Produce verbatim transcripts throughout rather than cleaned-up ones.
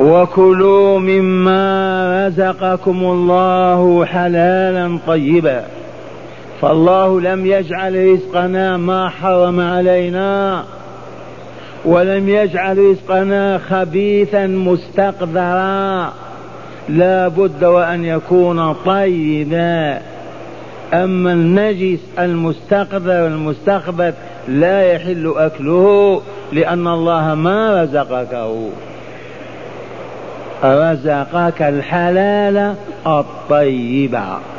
وكلوا مما رزقكم الله حلالا طيبا. فالله لم يجعل رزقنا ما حرم علينا، ولم يجعل رزقنا خبيثا مستقذرا، لا بد وأن يكون طيبا. أما النجس المستقذر المستخبث لا يحل أكله، لأن الله ما رزقكه، رزقك الحلال الطيب.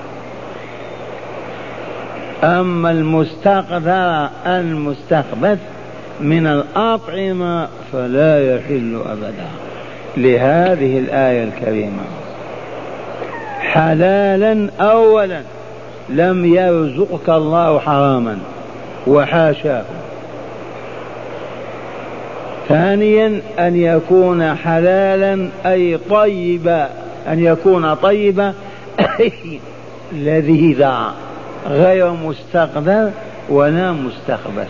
أما المستقذر المستخبث من الأطعمة فلا يحل أبدا. لهذه الآية الكريمة حلالا أولا لم يرزقك الله حراما وحاشاه. ثانيا أن يكون حلالا أي طيبا، أن يكون طيبا لذيذا غير مستقذر ولا مستخبث.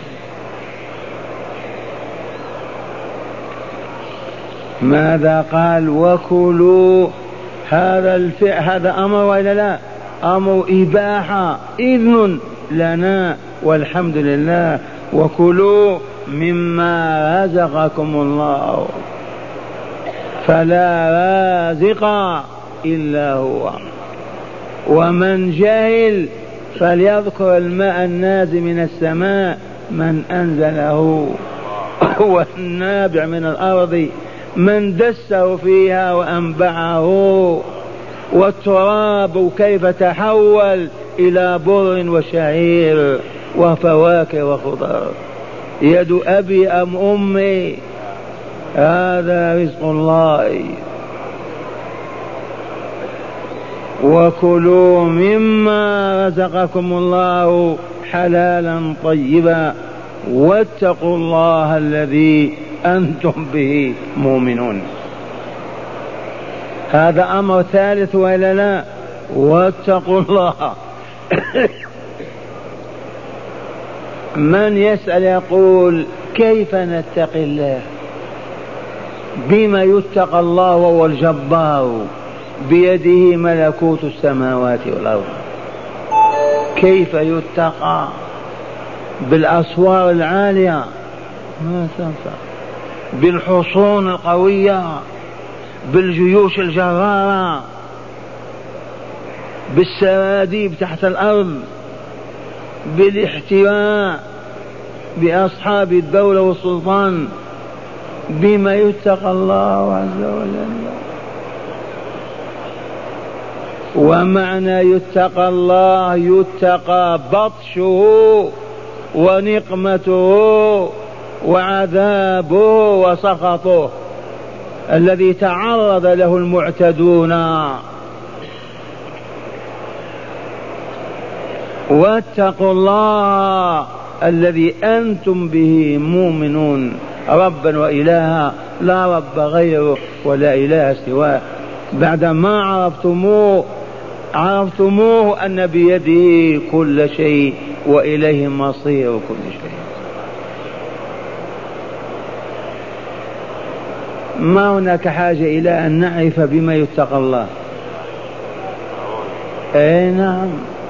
ماذا قال؟ وكلوا. هذا الفعل هذا أمر ولا لا؟ أمر إباحة، إذن لنا والحمد لله. وكلوا مما رزقكم الله، فلا رازق إلا هو. ومن جهل فليذكر الماء النازل من السماء من أنزله، والنابع من الأرض من دسه فيها وأنبعه، والتراب كيف تحول إلى بر وشعير وفواكه وخضر. يد أبي أم أمي، هذا رزق الله. وكلوا مما رزقكم الله حلالا طيبا واتقوا الله الذي أنتم به مؤمنون. هذا أمر ثالث وإلا لا؟ واتقوا الله. من يسأل يقول كيف نتقي الله؟ بما يتقى الله وهو الجبار بيده ملكوت السماوات والأرض. كيف يتقى؟ بالأسوار العالية ما تنفع، بالحصون القوية، بالجيوش الجرارة، بالسراديب تحت الأرض، بالاحتواء بأصحاب الدولة والسلطان. بما يتقى الله عز وجل. ومعنى يتقى الله يتقى بطشه ونقمته وعذابه وسخطه الذي تعرض له المعتدون. واتقوا الله الذي أنتم به مؤمنون، ربا وإلها لا رب غيره ولا إله سواه. بعدما عرفتموه عرفتموه أن بيده كل شيء وإليه مصير كل شيء. ما هناك حاجة إلى أن نعرف بما يتقى الله. أي نعم،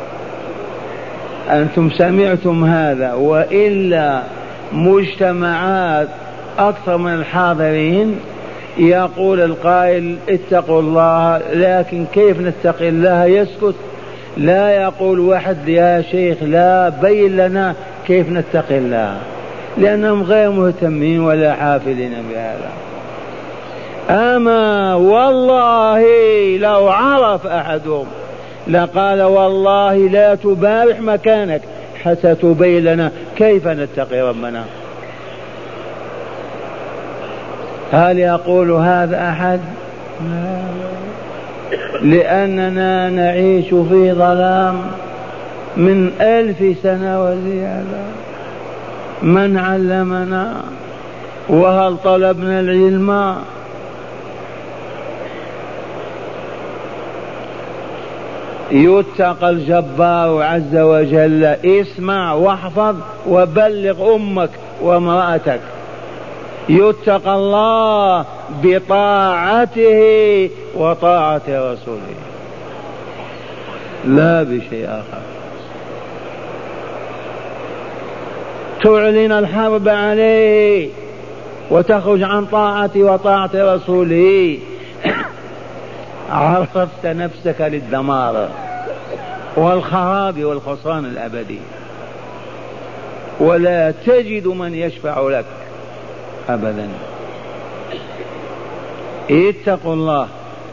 أنتم سمعتم هذا. وإلا مجتمعات أكثر من الحاضرين يقول القائل اتقوا الله، لكن كيف نتقي الله؟ يسكت. لا يقول واحد يا شيخ لا بين لنا كيف نتقي الله، لأنهم غير مهتمين ولا حافلين بهذا. أما والله لو عرف أحدهم لقال والله لا تبارح مكانك حتى تبين لنا كيف نتقي ربنا. هل يقول هذا أحد؟ لا، لأننا نعيش في ظلام من ألف سنة وزيادة. من علمنا؟ وهل طلبنا العلم؟ يتقى الجبار عز وجل. اسمع واحفظ وبلغ أمك وامرأتك. يتقى الله بطاعته وطاعة رسوله لا بشيء آخر. تعلن الحرب عليه وتخرج عن طاعته وطاعة رسوله عرضت نفسك للدمار والخراب والخسران الأبدي، ولا تجد من يشفع لك أبدا. اتقوا الله.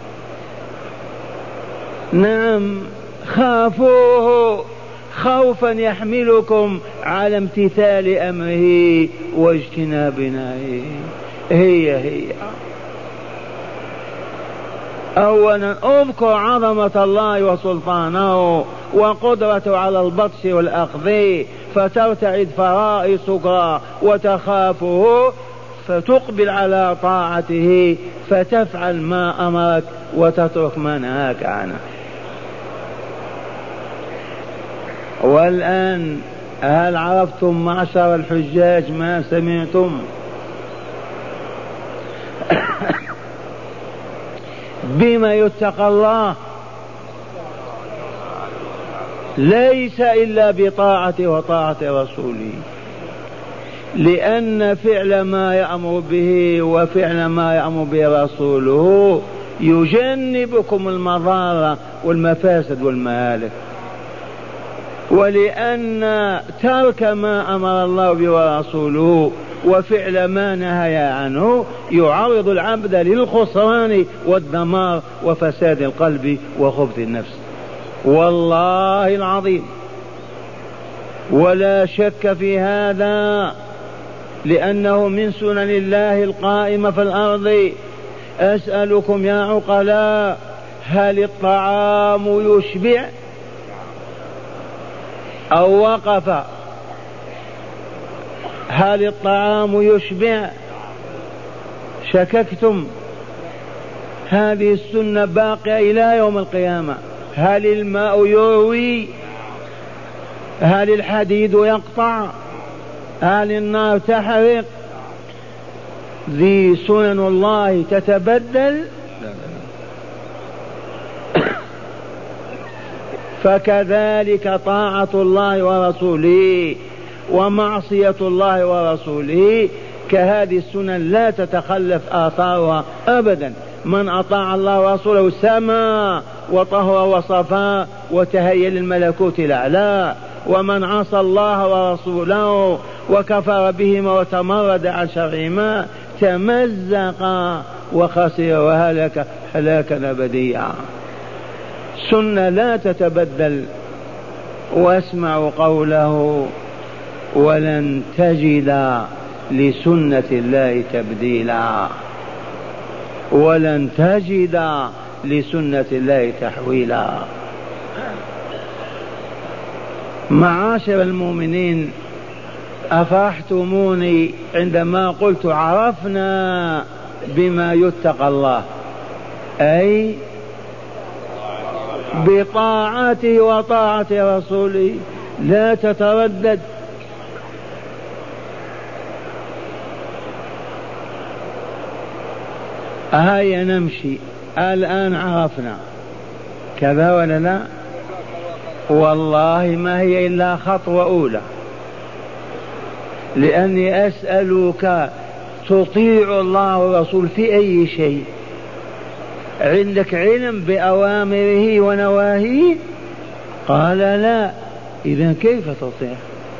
نعم، خافوه خوفا يحملكم على امتثال أمره واجتناب نهيه. هي هي أولا اذكر عظمة الله وسلطانه وقدرته على البطش والأخذ، فترتعد فرائصك وتخافه فتقبل على طاعته فتفعل ما أمرك وتترك ما نهاك عنه. والآن هل عرفتم معشر الحجاج ما سمعتم؟ بما يتقى الله؟ ليس إلا بطاعته وطاعة رسوله، لأن فعل ما يأمر به وفعل ما يأمر به رسوله يجنبكم المضار والمفاسد والمهالك، ولأن ترك ما أمر الله به ورسوله وفعل ما نهى عنه يعرض العبد للخسران والدمار وفساد القلب وخبث النفس. والله العظيم ولا شك في هذا، لأنه من سنن الله القائمة في الأرض. أسألكم يا عقلاء، هل الطعام يشبع أو وقف؟ هل الطعام يشبع؟ شككتم. هذه السنة باقية إلى يوم القيامة. هل الماء يروي؟ هل الحديد يقطع؟ هل النار تحرق؟ ذي سنن الله تتبدل؟ فكذلك طاعة الله ورسوله ومعصية الله ورسوله كهذه السنن لا تتخلف آثارها أبدا. من أطاع الله ورسوله سما وطهر وصفا وتهيأ للملكوت الأعلى، ومن عصى الله ورسوله وكفر بهما وتمرد عن شرعهما تمزق وخسر وهلك هلاكا أبديا. سنة لا تتبدل. واسمعوا قوله: ولن تجد لسنة الله تبديلا، ولن تجد لسنة الله تحويلا. معاشر المؤمنين، أفرحتموني عندما قلت عرفنا بما يتقى الله، أي بطاعته وطاعة رسوله، لا تتردد. هيا نمشي الآن، عرفنا كذا ولا لا؟ والله ما هي إلا خطوة أولى، لأني أسألك تطيع الله والرسول في أي شيء؟ عندك علم بأوامره ونواهيه؟ قال لا. إذن كيف تطيع؟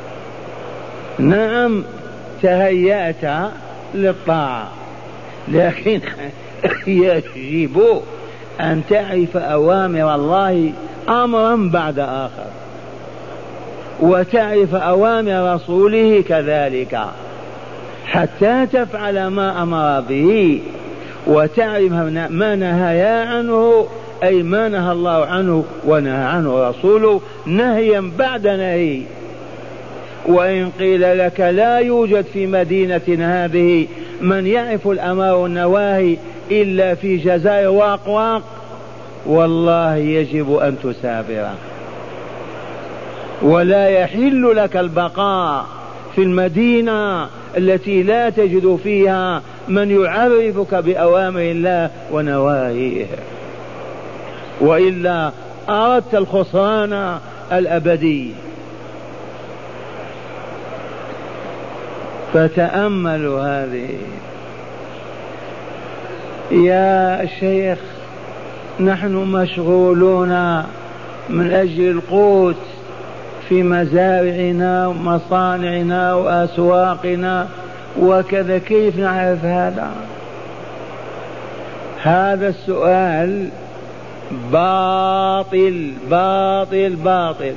نعم تهيأت للطاعة، لكن يجب أن تعرف أوامر الله أمرا بعد آخر، وتعرف أوامر رسوله كذلك، حتى تفعل ما أمر به، وتعرف ما نهى عنه، أي ما نهى الله عنه ونهى عنه رسوله نهيا بعد نهي. وإن قيل لك لا يوجد في مدينة هذه من يعرف الأمر والنواهي إلا في جزائر وأقواق، والله يجب أن تسافر، ولا يحل لك البقاء في المدينة التي لا تجد فيها من يعرفك بأوامر الله ونواهيه، وإلا أردت الخسران الأبدي. فتأملوا هذه. يا شيخ نحن مشغولون من أجل القوت في مزارعنا ومصانعنا وأسواقنا وكذا، كيف نعرف هذا؟ هذا السؤال باطل باطل باطل.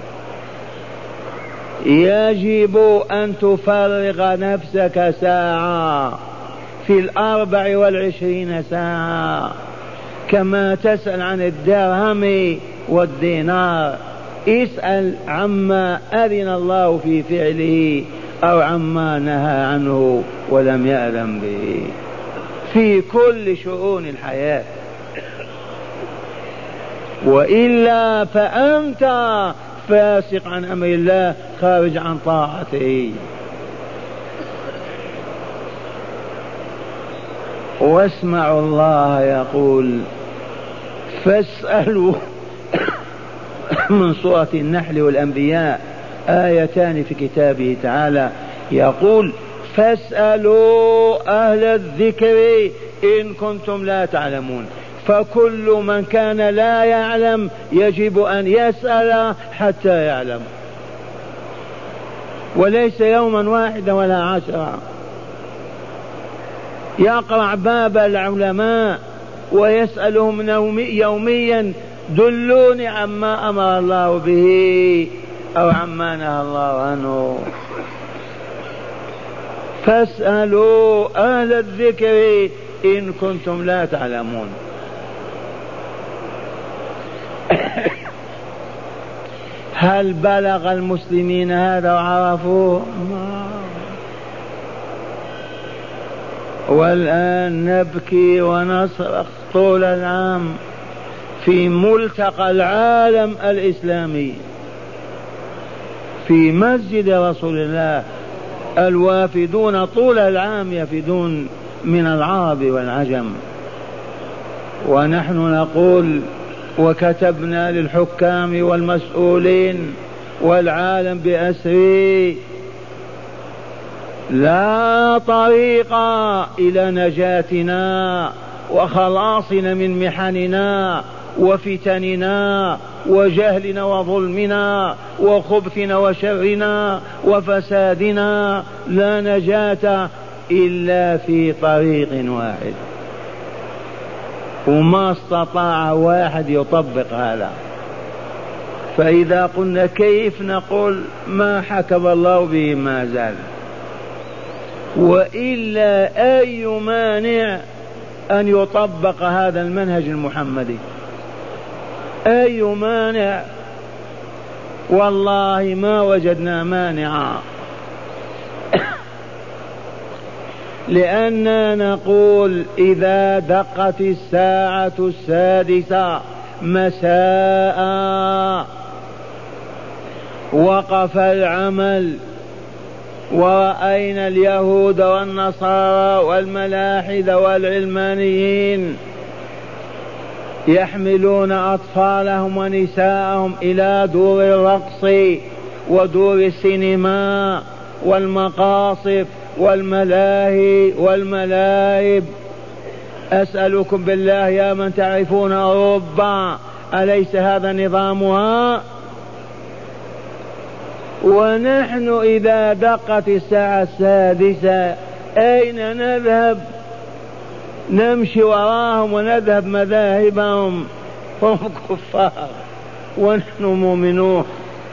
يجب أن تفرغ نفسك ساعة في الأربع والعشرين ساعة، كما تسأل عن الدرهم والدينار اسأل عما أذن الله في فعله أو عما نهى عنه ولم يأذن به في كل شؤون الحياة، وإلا فأنت فاسق عن أمر الله خارج عن طاعته. واسمعوا الله يقول فاسألوا من سورة النحل والأنبياء آيتان في كتابه تعالى، يقول فاسألوا أهل الذكر إن كنتم لا تعلمون. فكل من كان لا يعلم يجب أن يسأل حتى يعلم، وليس يوما واحدا ولا عشرة. يقرع باب العلماء ويسألهم يوميا دلوني عما أمر الله به أو عما نهى الله عنه. فاسألوا أهل الذكر إن كنتم لا تعلمون. هل بلغ المسلمين هذا وعرفوه؟ والآن نبكي ونصرخ طول العام في ملتقى العالم الإسلامي في مسجد رسول الله، الوافدون طول العام يفدون من العرب والعجم، ونحن نقول وكتبنا للحكام والمسؤولين والعالم بأسره لا طريق إلى نجاتنا وخلاصنا من محننا وفتننا وجهلنا وظلمنا وخبثنا وشرنا وفسادنا، لا نجاة إلا في طريق واحد، وما استطاع واحد يطبق هذا. فإذا قلنا كيف، نقول ما حكم الله به ما زال، وإلا أي مانع أن يطبق هذا المنهج المحمدي؟ أي مانع؟ والله ما وجدنا مانعا. لأننا نقول إذا دقت الساعة السادسة مساء وقف العمل، ورأينا اليهود والنصارى والملاحدة والعلمانيين يحملون أطفالهم ونساءهم إلى دور الرقص ودور السينما والمقاصف والملاهي والملاعب. أسألكم بالله يا من تعرفون أوروبا، أليس هذا نظامها؟ ونحن إذا دقت الساعة السادسة أين نذهب؟ نمشي وراهم ونذهب مذاهبهم، هم كفار ونحن مؤمنون.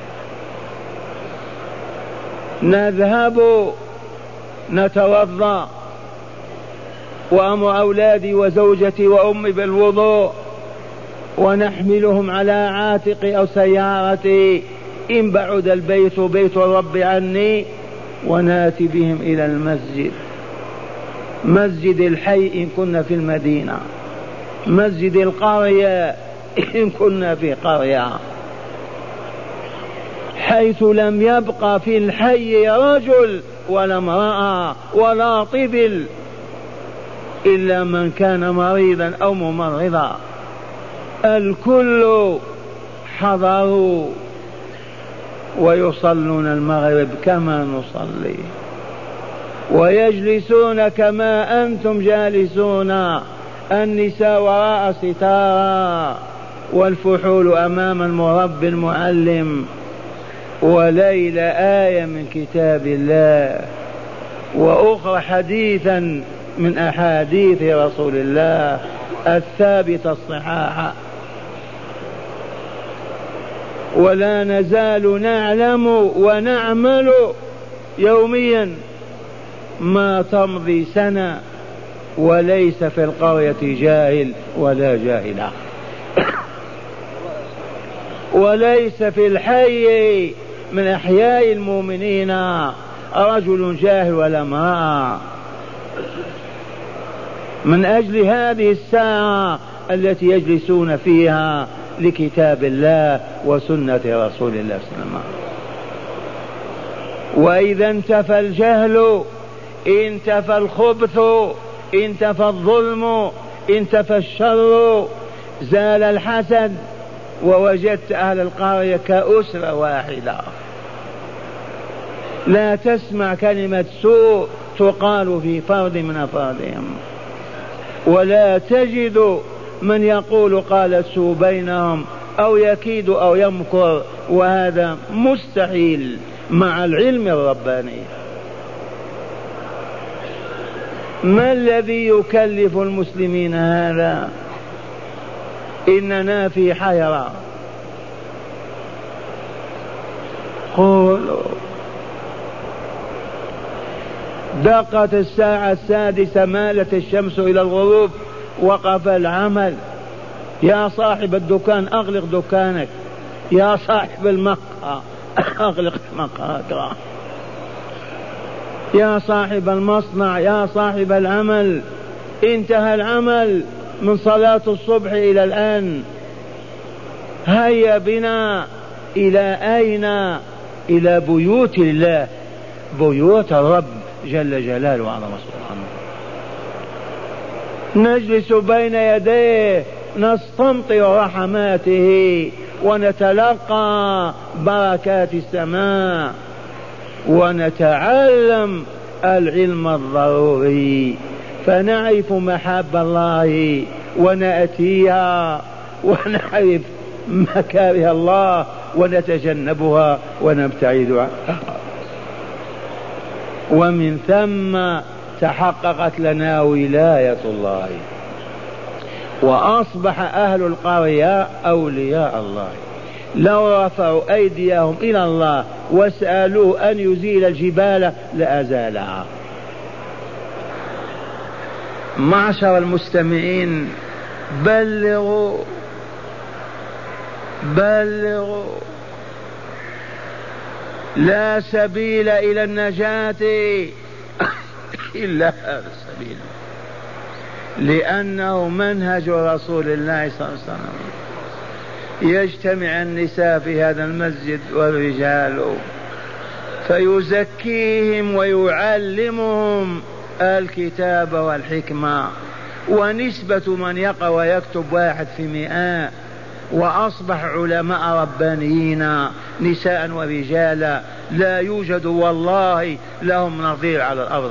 نذهب نتوضأ وأمر أولادي وزوجتي وأمي بالوضوء ونحملهم على عاتقي أو سيارتي إن بعد البيت بيت الرب عني، وناتي بهم إلى المسجد، مسجد الحي إن كنا في المدينة، مسجد القرية إن كنا في قرية، حيث لم يبقى في الحي رجل ولا امرأة ولا طفل إلا من كان مريضا أو ممرضا، الكل حضروا ويصلون المغرب كما نصلي ويجلسون كما أنتم جالسون، النساء وراء ستارا والفحول أمام المربي المعلم، وليل آية من كتاب الله وأخرى حديثا من أحاديث رسول الله الثابتة الصحاحة. ولا نزال نعلم ونعمل يوميا ما تمضي سنة وليس في القرية جاهل ولا جاهلة، وليس في الحي من أحياء المؤمنين رجل جاهل ولا امرأة. من أجل هذه الساعة التي يجلسون فيها لكتاب الله وسنة رسول الله صلى الله عليه وسلم. وإذا انتفى الجهل انتفى الخبث انتفى الظلم انتفى الشر، زال الحسد، ووجدت أهل القرية كأسرة واحدة، لا تسمع كلمة سوء تقال في فرد من أفرادهم، ولا تجد من يقول قال سوء بينهم أو يكيد أو يمكر، وهذا مستحيل مع العلم الرباني. ما الذي يكلف المسلمين هذا؟ إننا في حيرة. قولوا دقت الساعة السادسة، مالت الشمس إلى الغروب، وقف العمل. يا صاحب الدكان أغلق دكانك، يا صاحب المقهى أغلق مقهاك، يا صاحب المصنع، يا صاحب العمل انتهى العمل من صلاة الصبح إلى الآن. هيا بنا إلى أين؟ إلى بيوت الله، بيوت الرب جل جلاله وعظم سبحانه. نجلس بين يديه نستمطر رحماته ونتلقى بركات السماء ونتعلم العلم الضروري، فنعرف محاب الله ونأتيها ونعرف مكاره الله ونتجنبها ونبتعد عنها. ومن ثم تحققت لنا ولاية الله، وأصبح أهل القرية أولياء الله. لو رفعوا أيديهم إلى الله وسألوه أن يزيل الجبال لأزالها. معشر المستمعين، بلغوا بلغوا، لا سبيل إلى النجاة إلا هذا السبيل، لأنه منهج رسول الله صلى الله عليه وسلم. يجتمع النساء في هذا المسجد والرجال فيزكيهم ويعلمهم الكتاب والحكمة، ونسبة من يقرأ ويكتب واحد في مئة، وأصبح علماء ربانيين نساء ورجالا لا يوجد والله لهم نظير على الأرض.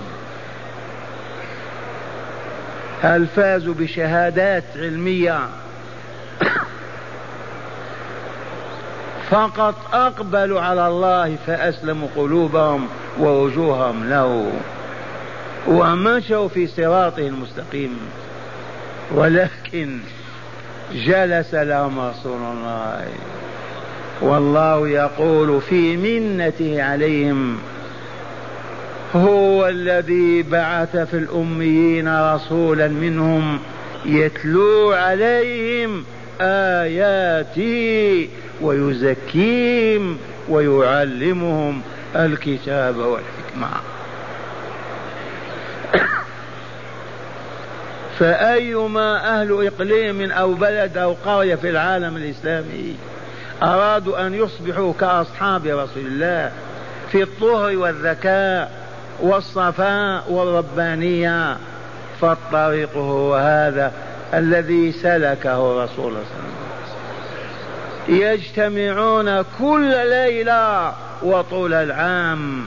هل فازوا بشهادات علمية؟ فقط أقبلوا على الله فأسلموا قلوبهم ووجوههم له ومشوا في صراطه المستقيم، ولكن جلس لهم رسول الله، والله يقول في منته عليهم: هو الذي بعث في الأميين رسولا منهم يتلو عليهم آياتي ويزكيهم ويعلمهم الكتاب والحكمة. فأيما أهل إقليم أو بلد أو قرية في العالم الإسلامي أرادوا أن يصبحوا كأصحاب رسول الله في الطهر والذكاء والصفاء والربانية، فالطريق هو هذا الذي سلكه رسول الله صلى الله عليه وسلم. يجتمعون كل ليلة وطول العام،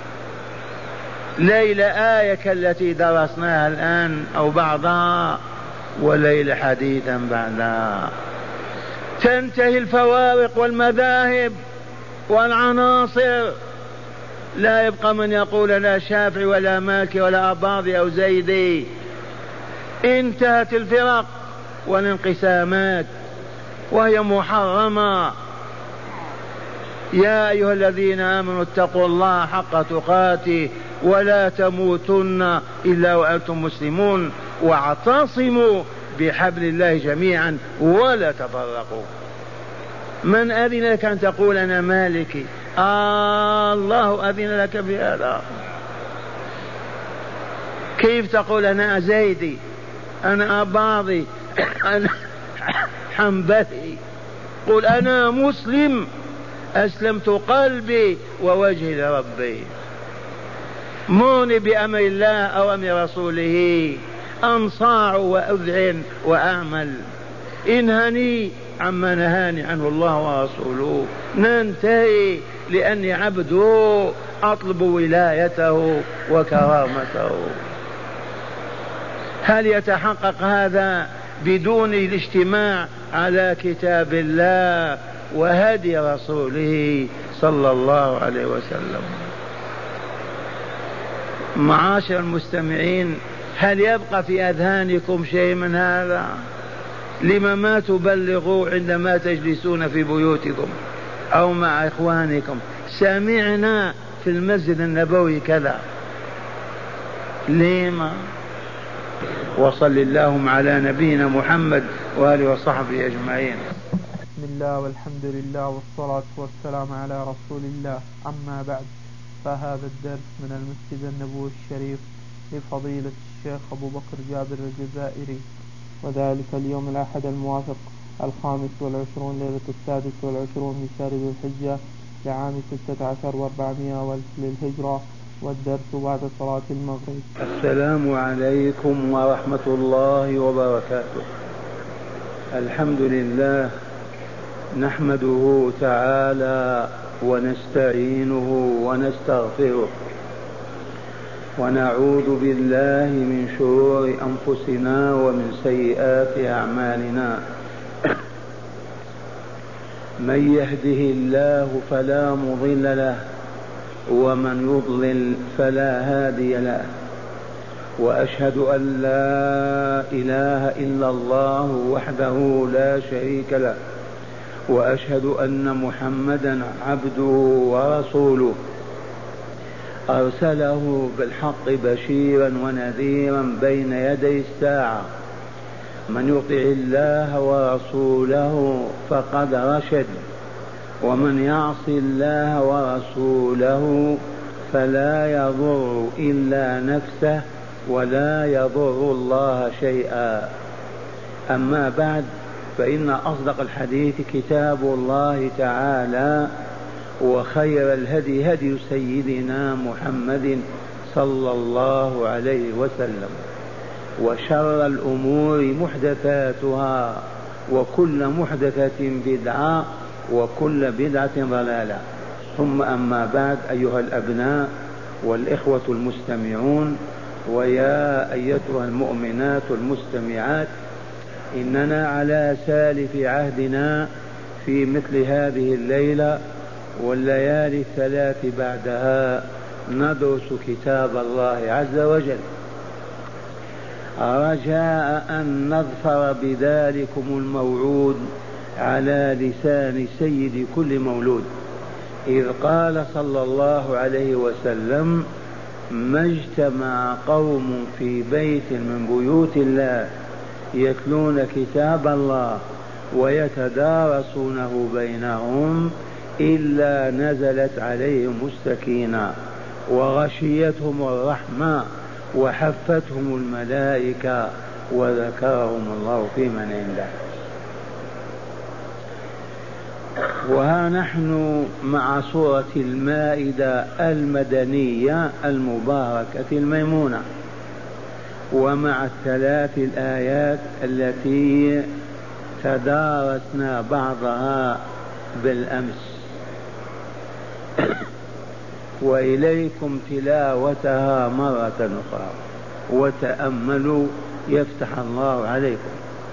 ليلة آية كالتي درسناها الآن أو بعضها، وليلة حديثا بعدها. تنتهي الفوارق والمذاهب والعناصر، لا يبقى من يقول لا شافعي ولا مالكي ولا أباضي أو زيدي. انتهت الفرق والانقسامات وهي محرمة. يا أيها الذين آمنوا اتقوا الله حق تقاته ولا تموتن إلا وأنتم مسلمون، واعتصموا بحبل الله جميعا ولا تفرقوا. من أذن لك أن تقول أنا مالكي؟ آه الله أذن لك بهذا. كيف تقول أنا زيدي، أنا أباضي، أنا حنبلي؟ قل أنا مسلم، أسلمت قلبي ووجهي لربي. موني بأمر الله أو أمر رسوله، أنصاع وأذعن وأعمل. انهني عما نهاني عنه الله ورسوله، ننتهي لأني عبده أطلب ولايته وكرامته. هل يتحقق هذا بدون الاجتماع على كتاب الله وهدي رسوله صلى الله عليه وسلم؟ معاشر المستمعين، هل يبقى في أذهانكم شيء من هذا؟ لما ما تبلغوا عندما تجلسون في بيوتكم أو مع إخوانكم؟ سمعنا في المسجد النبوي كذا، لما؟ وصل اللهم على نبينا محمد وآله وصحبه أجمعين. بسم الله والحمد لله والصلاة والسلام على رسول الله، أما بعد، فهذا الدرس من المسجد النبوي الشريف لفضيلة الشيخ أبو بكر جابر الجزائري، وذلك اليوم الأحد الموافق الخامس والعشرون ليلة السادس والعشرون من شهر ذي الحجة لعام ستة عشر وأربعمائة والف للهجرة، والدرس بعد صلاة المغرب. السلام عليكم ورحمة الله وبركاته. الحمد لله، نحمده تعالى ونستعينه ونستغفره، ونعوذ بالله من شرور أنفسنا ومن سيئات أعمالنا. من يهده الله فلا مضل له، ومن يضلل فلا هادي له، وأشهد أن لا إله إلا الله وحده لا شريك له، وأشهد أن محمدا عبده ورسوله، أرسله بالحق بشيرا ونذيرا بين يدي الساعة. من يطع الله ورسوله فقد رشد، ومن يعص الله ورسوله فلا يضر إلا نفسه ولا يضر الله شيئا. أما بعد، فإن أصدق الحديث كتاب الله تعالى، وخير الهدي هدي سيدنا محمد صلى الله عليه وسلم، وشر الأمور محدثاتها، وكل محدثة بدعة، وكل بدعة ضلالة. ثم أما بعد، أيها الأبناء والإخوة المستمعون، ويا أيتها المؤمنات المستمعات، إننا على سالف عهدنا في مثل هذه الليلة والليالي الثلاث بعدها ندرس كتاب الله عز وجل، رجاء أن نظفر بذلكم الموعود على لسان سيد كل مولود، إذ قال صلى الله عليه وسلم: ما اجتمع قوم في بيت من بيوت الله يتلون كتاب الله ويتدارسونه بينهم إلا نزلت عليهم السكينة وغشيتهم الرحمة وحفتهم الملائكة وذكرهم الله في من عنده. وها نحن مع سورة المائدة المدنية المباركة الميمونة، ومع الثلاث الآيات التي تدارسنا بعضها بالأمس، وإليكم تلاوتها مرة أخرى وتأملوا يفتح الله عليكم.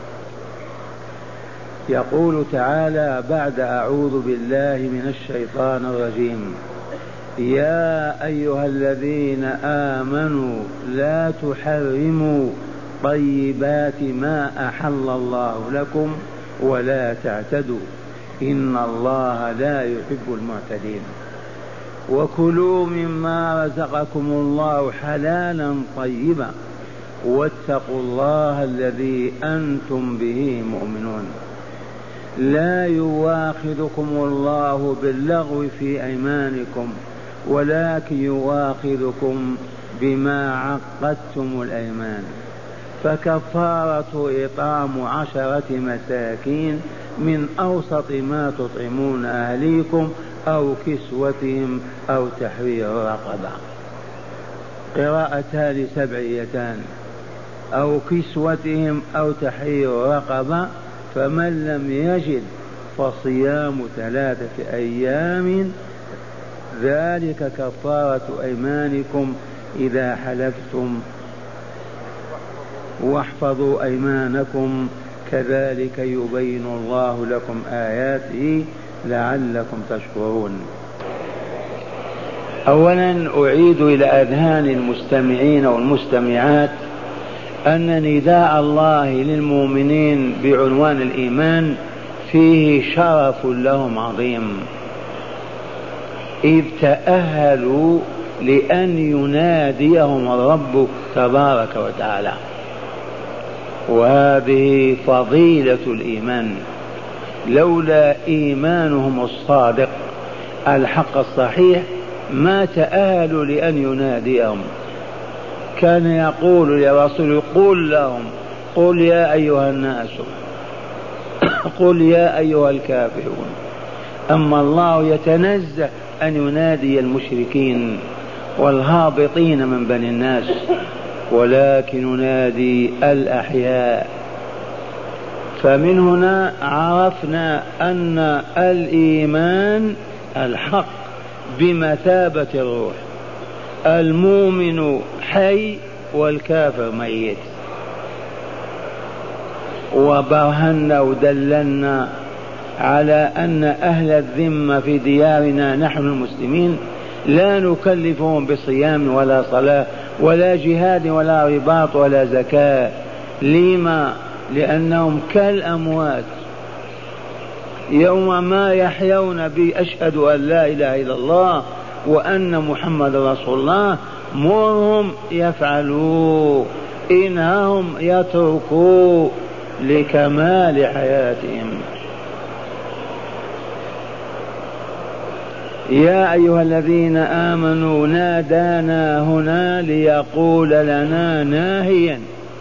يقول تعالى بعد أعوذ بالله من الشيطان الرجيم: يا أيها الذين آمنوا لا تحرموا طيبات ما أحل الله لكم ولا تعتدوا إن الله لا يحب المعتدين وكلوا مما رزقكم الله حلالا طيبا واتقوا الله الذي أنتم به مؤمنون. لا يواخذكم الله باللغو في أيمانكم ولكن يواخذكم بما عقدتم الأيمان، فكفارة إطعام عشرة مساكين من أوسط ما تطعمون أهليكم أو كسوتهم أو تحرير رقبة. قراءتان سبعيتان: أو كسوتهم أو تحرير رقبة، فمن لم يجد فصيام ثلاثة أيام ذلك كفارة أيمانكم إذا حلفتم واحفظوا أيمانكم كذلك يبين الله لكم آياته لعلكم تشكرون. أولا أعيد إلى أذهان المستمعين والمستمعات أن نداء الله للمؤمنين بعنوان الإيمان فيه شرف لهم عظيم، إذ تأهلوا لأن يناديهم الرب تبارك وتعالى، وهذه فضيلة الإيمان. لولا إيمانهم الصادق الحق الصحيح ما تأهلوا لأن يناديهم. كان يقول يا رسول قل لهم قل يا أيها الناس قل يا أيها الكافرون، أما الله يتنزه أن ينادي المشركين والهابطين من بني الناس، ولكن ينادي الأحياء. فمن هنا عرفنا أن الإيمان الحق بمثابة الروح، المؤمن حي والكافر ميت. وبرهنا ودللنا على أن أهل الذمة في ديارنا نحن المسلمين لا نكلفهم بصيام ولا صلاة ولا جهاد ولا رباط ولا زكاة. لما؟ لأنهم كالأموات، يوم ما يحيون بأشهد أن لا إله إلا الله وأن محمد رسول الله مرهم يفعلوا، إنهم يتركوا لكمال حياتهم. يا أيها الذين آمنوا نادانا هنا ليقول لنا ناهيا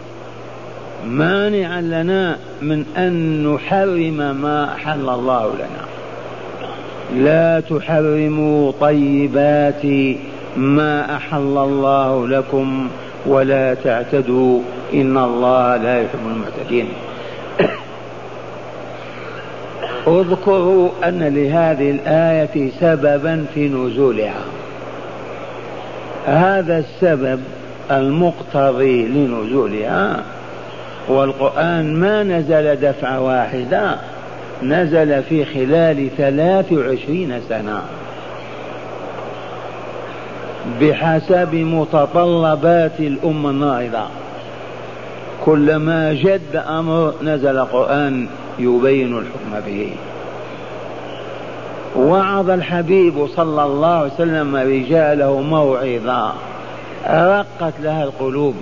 مانعا لنا من أن نحرم ما أحل الله لنا: لا تحرموا طيبات ما أحل الله لكم ولا تعتدوا إن الله لا يحب المعتدين. اذكروا أن لهذه الآية سببا في نزولها. هذا السبب المقتضي لنزولها، والقرآن ما نزل دفعة واحدة، نزل في خلال ثلاث وعشرين سنة بحسب متطلبات الأمة الناهضة. كلما جد أمر نزل قرآن يبين الحكم به. وعظ الحبيب صلى الله عليه وسلم رجاله موعظة رقت لها القلوب،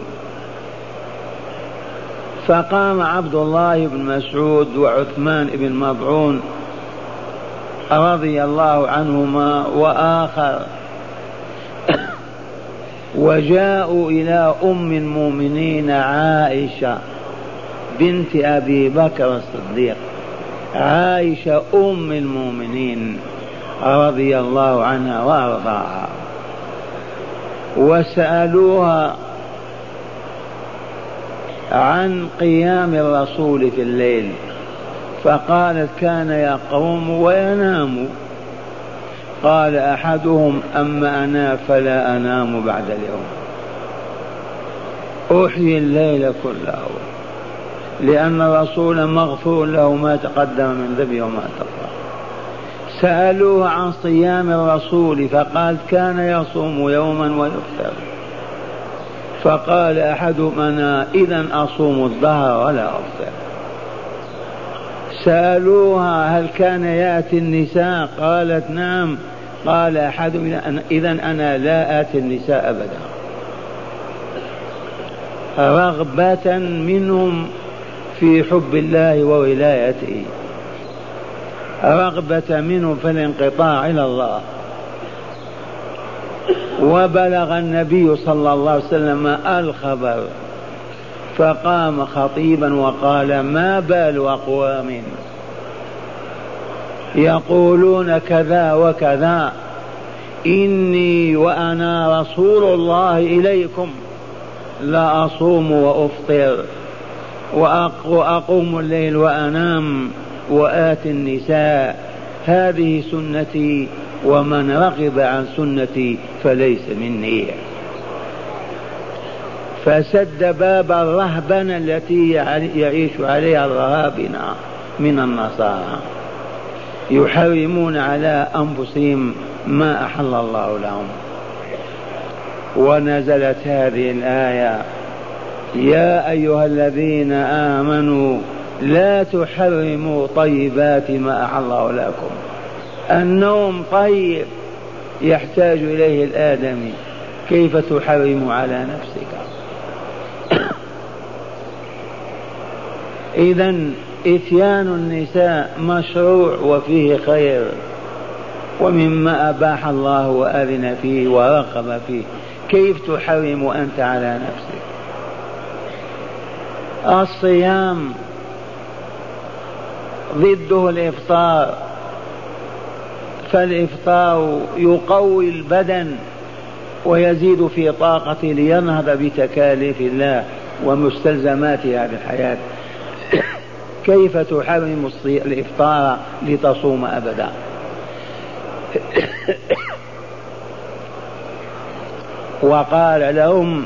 فقام عبد الله بن مسعود وعثمان بن مضعون رضي الله عنهما وآخر وجاءوا إلى أم المؤمنين عائشة بنت أبي بكر الصديق عائشة أم المؤمنين رضي الله عنها وأرضاها، وسألوها عن قيام الرسول في الليل فقالت كان يقوم وينام. قال أحدهم أما أنا فلا أنام بعد اليوم، أحيي الليل كله، لأن الرسول مغفور له ما تقدم من ذنبه وما تأخر. سألوه عن صيام الرسول فقال كان يصوم يوما ويفطر. فقال أحدهم أنا إذن أصوم الظهر ولا أفطر. سألوها هل كان يأتي النساء؟ قالت نعم. قال أحدهم إذن أنا لا آتي النساء أبدا، رغبة منهم في حب الله وولايته، رغبة منهم في الانقطاع إلى الله. وبلغ النبي صلى الله عليه وسلم الخبر فقام خطيبا وقال ما بال أقوام يقولون كذا وكذا، إني وأنا رسول الله إليكم لا أصوم وأفطر وأقوم الليل وأنام وآتي النساء، هذه سنتي ومن رغب عن سنتي فليس مني. فسد باب الرهبنة التي يعيش عليها الرهابنة من النصارى، يحرمون على أنفسهم ما أحل الله لهم. ونزلت هذه الآية يا أيها الذين آمنوا لا تحرموا طيبات ما أحل الله لكم. النوم طيب يحتاج إليه الآدمي، كيف تحرم على نفسك؟ إذن إتيان النساء مشروع وفيه خير، ومما أباح الله وأذن فيه ورغب فيه، كيف تحرم أنت على نفسك؟ الصيام ضده الإفطار، فالإفطار يقوي البدن ويزيد في طاقته لينهض بتكاليف الله ومستلزمات هذه الحياة. كيف تحرم الإفطار لتصوم أبدا؟ وقال لهم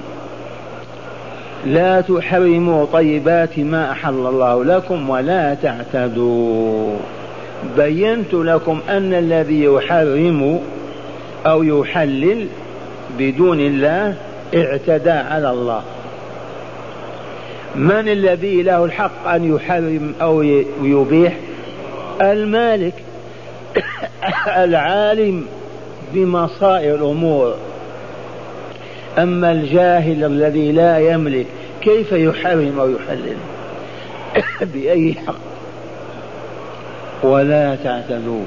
لا تحرموا طيبات ما أحل الله لكم ولا تعتدوا. بينت لكم أن الذي يحرم أو يحلل بدون الله اعتدى على الله. من الذي له الحق أن يحرم أو يبيح؟ المالك العالم بمصائر الأمور. أما الجاهل الذي لا يملك كيف يحرم أو يحلل؟ بأي حق؟ ولا تعتدوا.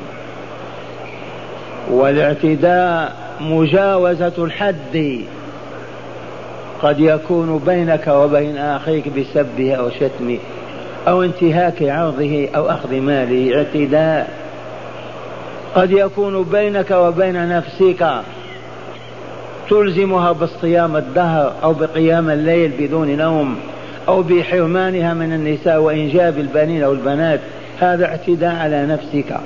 والاعتداء مجاوزة الحد، قد يكون بينك وبين أخيك بسبه أو شتمه أو انتهاك عرضه أو أخذ ماله، اعتداء. قد يكون بينك وبين نفسك تلزمها بالصيام الدهر أو بقيام الليل بدون نوم أو بحرمانها من النساء وإنجاب البنين أو البنات، هذا اعتداء على نفسك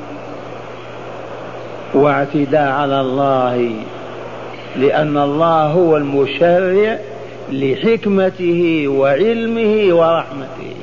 واعتداء على الله، لأن الله هو المشرع لحكمته وعلمه ورحمته.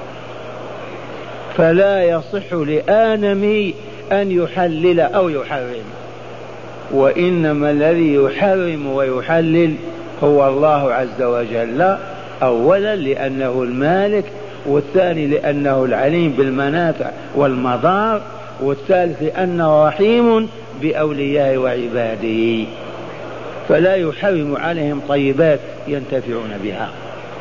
فلا يصح لآدمي أن يحلل أو يحرم، وإنما الذي يحرم ويحلل هو الله عز وجل، أولا لأنه المالك، والثاني لأنه العليم بالمنافع والمضار، والثالث لأنه رحيم بأوليائه وعباده، فلا يحرم عليهم طيبات ينتفعون بها.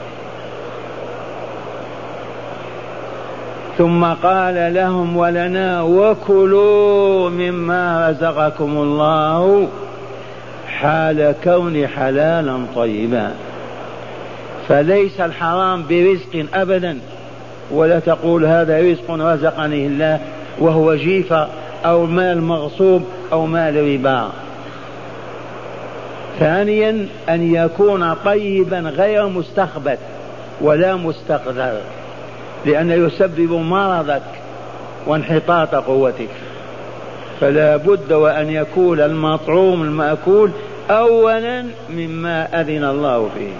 ثم قال لهم ولنا وكلوا مما رزقكم الله حال كون حلالا طيبا. فليس الحرام برزق أبدا، ولا تقول هذا رزق رزقني الله وهو جيفة أو مال مغصوب أو مال ربا. ثانيا أن يكون طيبا غير مستخبث ولا مستقذر، لأنه يسبب مرضك وانحطاط قوتك. فلا بد وأن يكون المطعوم المأكول أولا مما أذن الله فيه،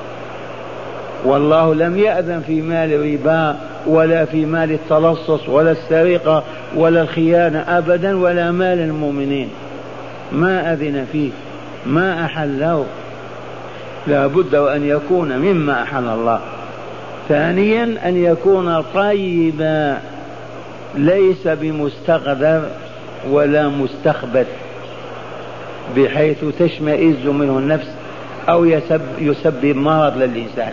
والله لم يأذن في مال الربا ولا في مال التلصص ولا السرقة ولا الخيانة أبدا، ولا مال المؤمنين ما أذن فيه، ما أحله. لا بد وأن يكون مما أحل الله. ثانيا أن يكون طيبا ليس بمستقذر ولا مستخبث بحيث تشمئز منه النفس أو يسبب مرض للإنسان.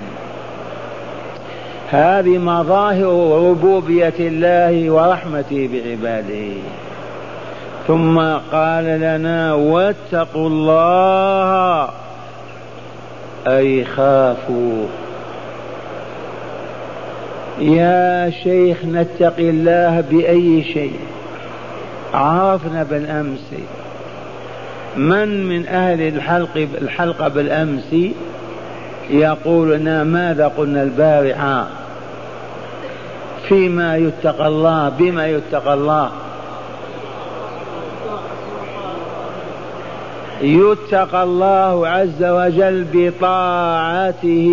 هذه مظاهر ربوبية الله ورحمته بعباده. ثم قال لنا واتقوا الله أي خافوا. يا شيخ نتقي الله بأي شيء؟ عرفنا بالأمس من من أهل الحلق الحلقة بالأمس يقول لنا ماذا قلنا البارحة فيما يتقى الله، بما يتقى الله؟ يتقى الله عز وجل بطاعته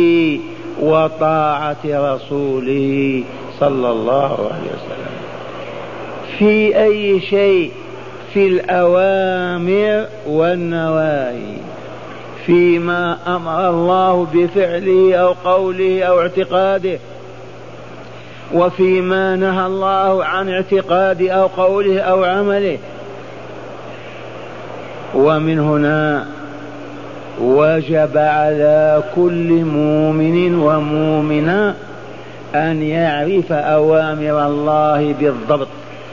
وطاعة رسوله صلى الله عليه وسلم. في أي شيء؟ في الأوامر والنواهي، فيما أمر الله بفعله أو قوله أو اعتقاده، وفيما نهى الله عن اعتقاده أو قوله أو عمله. ومن هنا وجب على كل مؤمن ومؤمنة أن يعرف أوامر الله بالضبط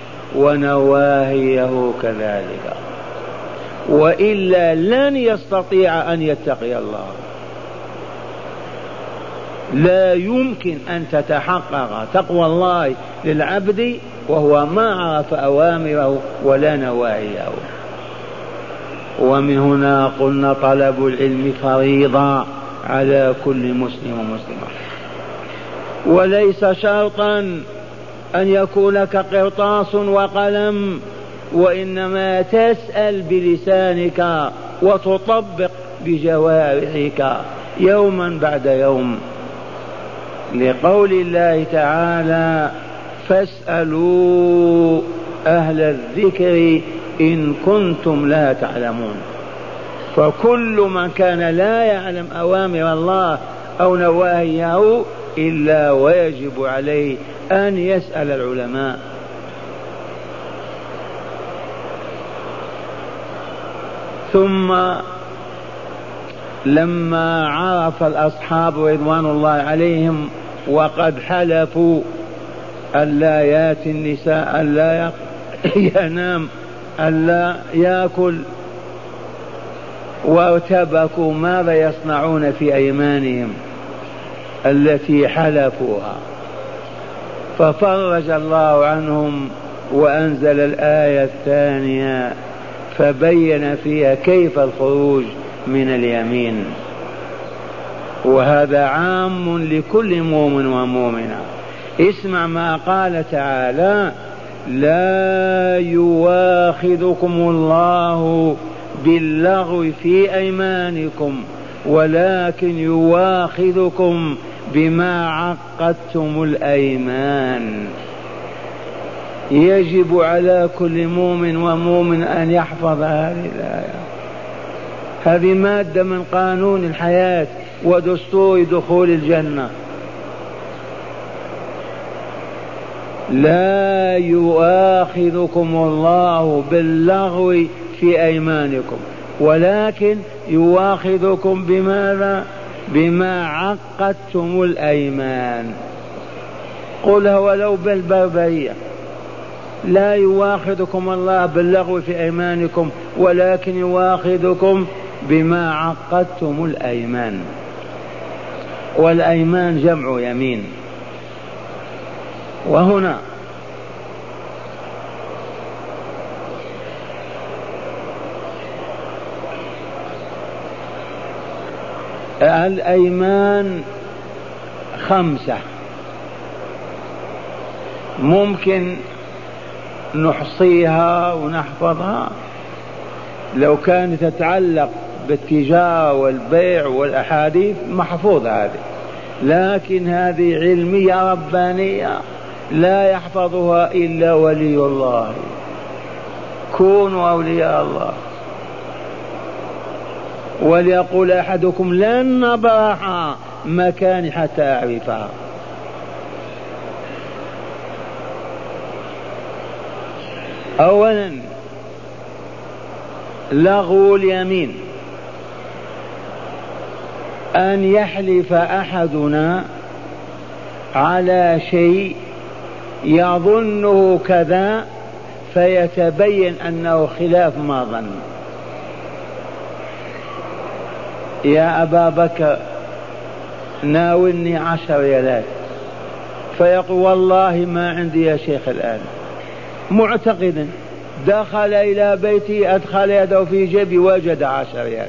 ونواهيه كذلك، وإلا لن يستطيع أن يتقي الله. لا يمكن أن تتحقق تقوى الله للعبد وهو ما عرف أوامره ولا نواهيه. ومن هنا قلنا طلب العلم فريضة على كل مسلم ومسلمة، وليس شرطا أن يكون لك قرطاس وقلم، وإنما تسأل بلسانك وتطبق بجوارحك يوما بعد يوم، لقول الله تعالى فاسألوا أهل الذكر إن كنتم لا تعلمون. فكل من كان لا يعلم أوامر الله أو نواهيه إلا ويجب عليه أن يسأل العلماء. ثم لما عرف الأصحاب رضوان الله عليهم وقد حلفوا ألا ياتي النساء ألا ينام ألا يأكل وارتبكوا ماذا يصنعون في أيمانهم التي حلفوها، ففرج الله عنهم وأنزل الآية الثانية فبين فيها كيف الخروج من اليمين. وهذا عام لكل مؤمن ومؤمنة. اسمع ما قال تعالى لا يواخذكم الله باللغو في أيمانكم ولكن يواخذكم بما عقدتم الأيمان. يجب على كل مؤمن ومؤمن أن يحفظ هذه الآية. هذه مادة من قانون الحياة ودستور دخول الجنة. لا يؤاخذكم الله باللغو في أيمانكم ولكن يؤاخذكم بماذا؟ بما عقدتم الأيمان. قلها ولو بالبربرية. لا يؤاخذكم الله باللغو في أيمانكم ولكن يؤاخذكم بما عقدتم الأيمان. والأيمان جمع يمين. وهنا الأيمان خمسة ممكن نحصيها ونحفظها لو كانت تتعلق بالتجارة والبيع والأحاديث محفوظة هذه، لكن هذه علمية ربانية لا يحفظها إلا ولي الله. كونوا أولياء الله. وليقول أحدكم لن نبرح مكاني حتى أعرفها. أولا لغو اليمين، أن يحلف أحدنا على شيء يظنه كذا فيتبين أنه خلاف ما ظن. يا أبا بكر ناولني عشر ريالات، فيقول والله ما عندي يا شيخ الآن، معتقدا دخل إلى بيتي أدخل يده في جيبي وجد عشر ريال.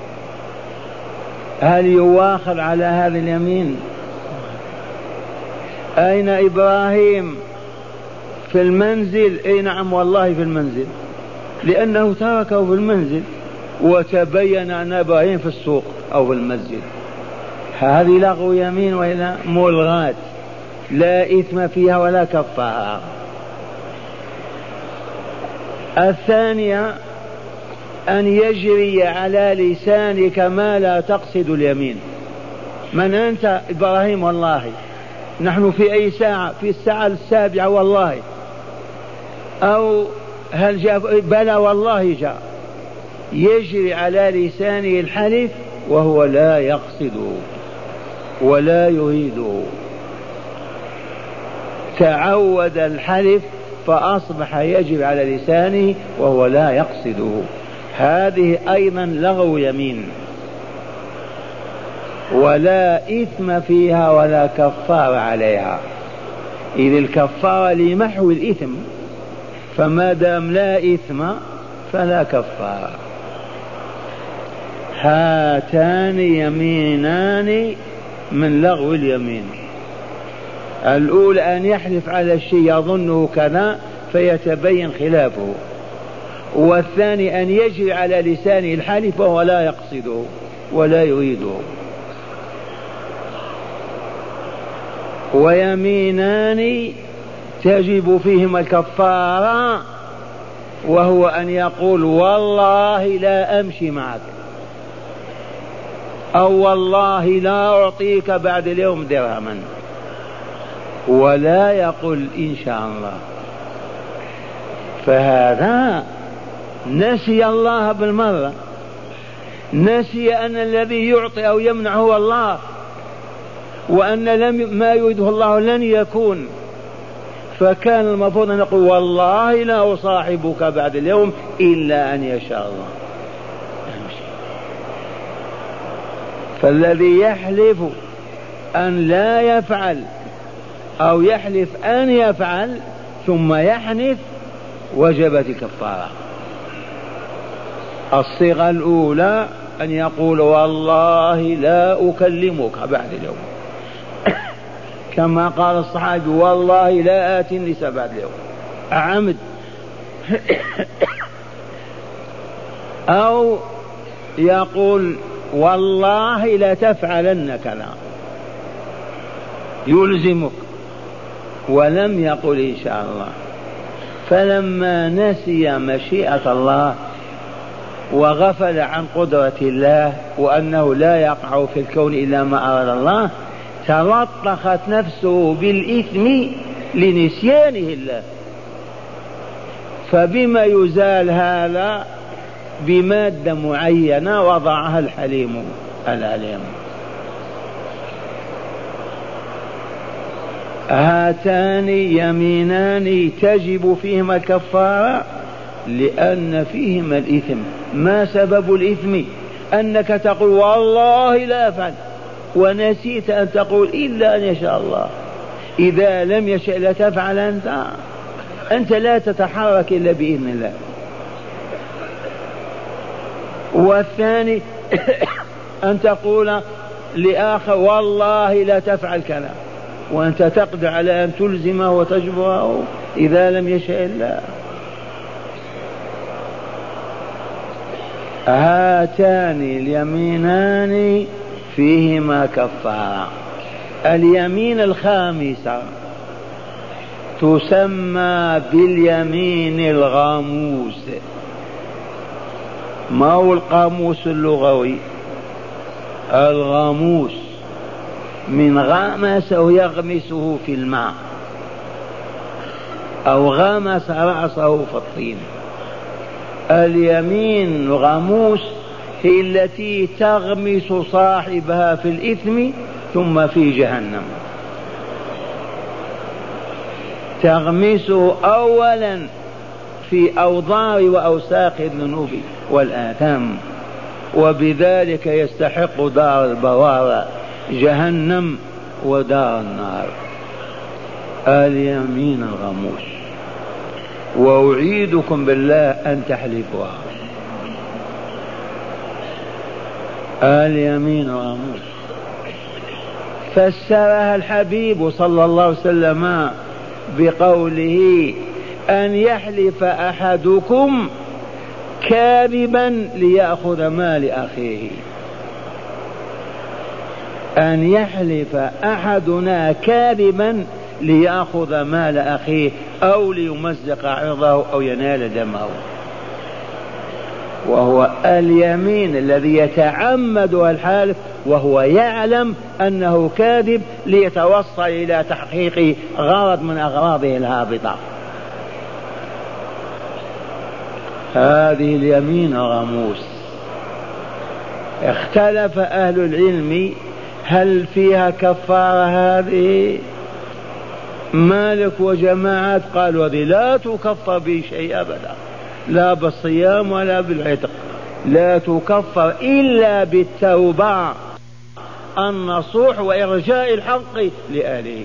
هل يواخذ على هذا اليمين؟ أين إبراهيم؟ في المنزل. أي نعم والله في المنزل، لأنه تركه في المنزل وتبين أن إبراهيم في السوق أو في المسجد. هذه لغو يمين وإلى ملغات لا إثم فيها ولا كفارة. الثانية أن يجري على لسانك ما لا تقصد اليمين. من أنت؟ إبراهيم والله. نحن في أي ساعة؟ في الساعة السابعة والله. أو هل جاء؟ بلى والله جاء. يجري على لسانه الحلف وهو لا يقصده ولا يريده، تعود الحلف فأصبح يجري على لسانه وهو لا يقصده. هذه أيضا لغو يمين ولا إثم فيها ولا كفار عليها، إذ الكفارة لمحو الإثم، فما دام لا إثم فلا كفارة. هاتان يمينان من لغو اليمين. الأولى أن يحلف على الشيء يظنه كذا فيتبين خلافه، والثاني أن يجري على لسانه الحلف وهو لا يقصده ولا يريده. ويمينان تجب فيهما الكفارة، وهو أن يقول والله لا أمشي معك، أو والله لا أعطيك بعد اليوم درهما، ولا يقول إن شاء الله. فهذا نسي الله بالمرة، نسي أن الذي يعطي أو يمنع هو الله، وأن لم ما يريده الله لن يكون. فكان المفروض أن نقول والله لا أصاحبك بعد اليوم إلا أن يشاء الله. فالذي يحلف أن لا يفعل أو يحلف أن يفعل ثم يحنث وجبت كفارة. الصيغة الأولى أن يقول والله لا أكلمك بعد اليوم كما قال الصحابي والله لا آتي النساء بعد اليوم عمد. أو يقول والله لا تفعلن كذا يلزمك، ولم يقل إن شاء الله. فلما نسي مشيئة الله وغفل عن قدرة الله وأنه لا يقع في الكون إلا ما أراد الله، تلطخت نفسه بالإثم لنسيانه الله. فبما يزال هذا؟ بمادة معينة وضعها الحليم العليم. هاتان يمينان تجب فيهما الكفارة لأن فيهما الإثم. ما سبب الإثم؟ أنك تقول والله لا أفعل ونسيت أن تقول إلا أن يشاء الله. إذا لم يشأ لتفعل أنت. أنت لا تتحرك إلا بإذن الله. والثاني أن تقول لآخر والله لا تفعل كذا، وأنت تقدر على أن تلزمه وتجبره إذا لم يشاء الله. هاتان اليمينان فيهما كفارة. اليمين الخامسة تسمى باليمين الغاموس. ما هو القاموس اللغوي؟ الغاموس من غمسه يغمسه في الماء، أو غمس رأسه في الطين. اليمين الغموس هي التي تغمس صاحبها في الإثم ثم في جهنم. تغمسه أولا في أوضار وأوساخ الذنوب والآثام، وبذلك يستحق دار البوار جهنم ودار النار. اليمين الغموس. وأعيدكم بالله أن تحلفوها. اليمين الغموس فسرها الحبيب صلى الله عليه وسلم بقوله أن يحلف أحدكم كاذبا ليأخذ مال أخيه. أن يحلف أحدنا كاذبا ليأخذ مال أخيه أو ليمزق عرضه أو ينال دمه. وهو اليمين الذي يتعمد الحالف وهو يعلم أنه كاذب ليتوصل إلى تحقيق غرض من أغراضه الهابطة. هذه اليمين غموس. اختلف أهل العلم هل فيها كفارة هذه؟ مالك وجماعات قالوا هذه لا تكفر بشيء أبدا، لا بالصيام ولا بالعتق، لا تكفر إلا بالتوبة النصوح وإرجاء الحق لأهله.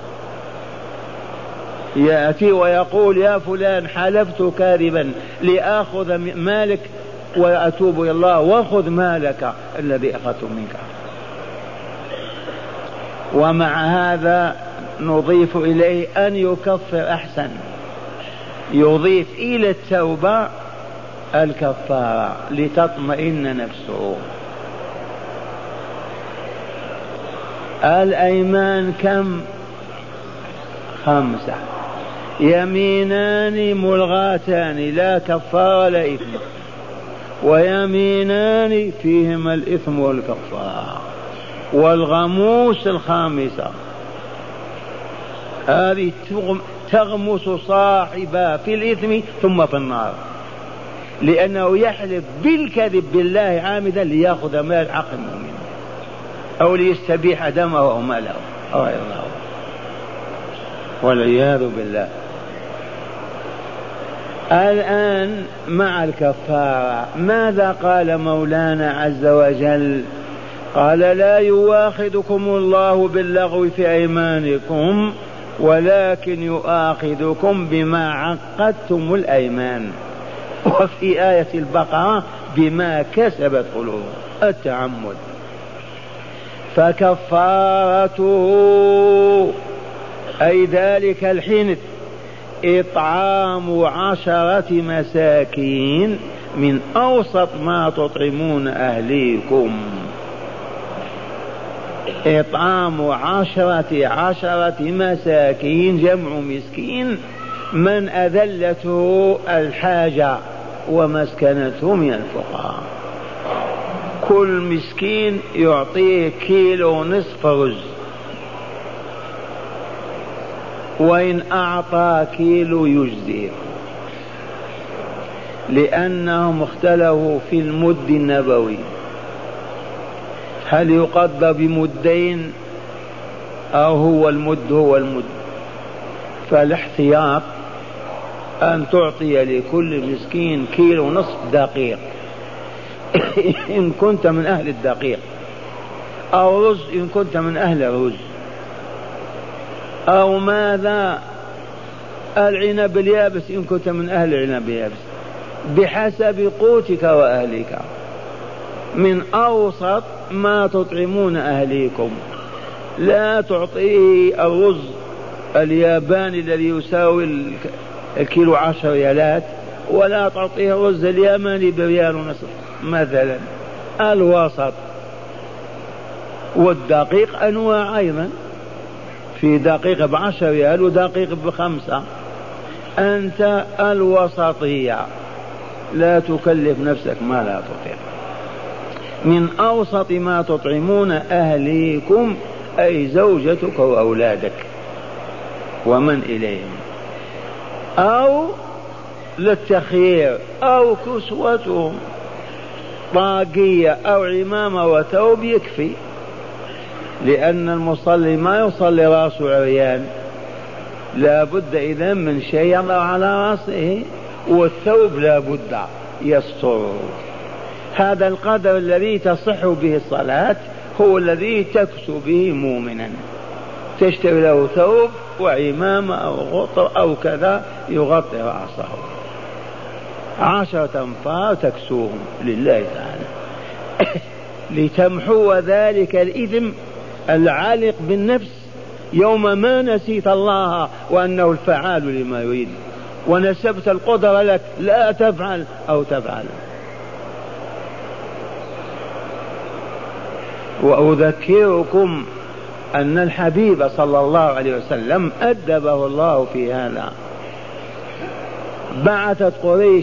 يأتي ويقول يا فلان حلفت كاذبا لآخذ مالك وأتوب إلى الله وخذ مالك الذي أخذته منك. ومع هذا نضيف إليه أن يكفر أحسن، يضيف إلى التوبة الكفارة لتطمئن نفسه. الأيمان كم؟ خمسة. يمينان ملغاتان لا كفارة لا إثم، ويمينان فيهما الإثم والكفارة. والغموس الخامسة هذه تغمس صاحبها في الإثم ثم في النار، لأنه يحلف بالكذب بالله عامدا ليأخذ مال حق المؤمن أو ليستبيح دمه أو ماله أو غير الله، والعياذ بالله. الآن مع الكفارة ماذا قال مولانا عز وجل؟ قال لا يؤاخذكم الله باللغو في أيمانكم ولكن يؤاخذكم بما عقدتم الأيمان، وفي آية البقرة بما كسبت قلوبكم التعمد. فكفارته أي ذلك الحنث إطعام عشرة مساكين من أوسط ما تطعمون أهليكم. إطعام عشرة عشرة مساكين جمع مسكين من أذلته الحاجة ومسكنته من الفقراء. كل مسكين يعطيه كيلو نصف رز، وإن أعطى كيلو يجزيه، لأنهم اختلفوا في المد النبوي هل يقضى بمدين أو هو المد هو المد. فالاحتياط أن تعطي لكل مسكين كيلو نصف دقيق إن كنت من أهل الدقيق، أو رز إن كنت من أهل الرز. أو ماذا؟ العنب اليابس إن كنت من أهل العنب اليابس بحسب قوتك وأهلك، من أوسط ما تطعمون أهليكم. لا تعطيه الرز الياباني الذي يساوي الكيلو عشر ريالات، ولا تعطيه الرز اليمني بريال ونصف مثلا، الوسط. والدقيق أنواع أيضا، في دقيق بعشر ريال ودقيق بخمسة. أنت الوسطية، لا تكلف نفسك ما لا تطيق. من أوسط ما تطعمون أهليكم أي زوجتك وأولادك ومن إليهم، أو للتخيير، أو كسوتهم طاقية أو عمامة وثوب يكفي، لأن المصلي ما يصلي راسه عريان، لا بد إذن من شيء يضع على راسه، والثوب لا بد يستر. هذا القدر الذي تصح به الصلاة هو الذي تكسو به مؤمنا، تشتري له ثوب وعمامة أو غطر أو كذا يغطي رأسه، عشرة أنفار تكسوهم لله تعالى لتمحو ذلك الإثم العالق بالنفس يوم ما نسيت الله وأنه الفعال لما يريد، ونسبت القدرة لك لا تفعل أو تفعل. وأذكركم أن الحبيب صلى الله عليه وسلم أدبه الله في هذا. بعثت قريش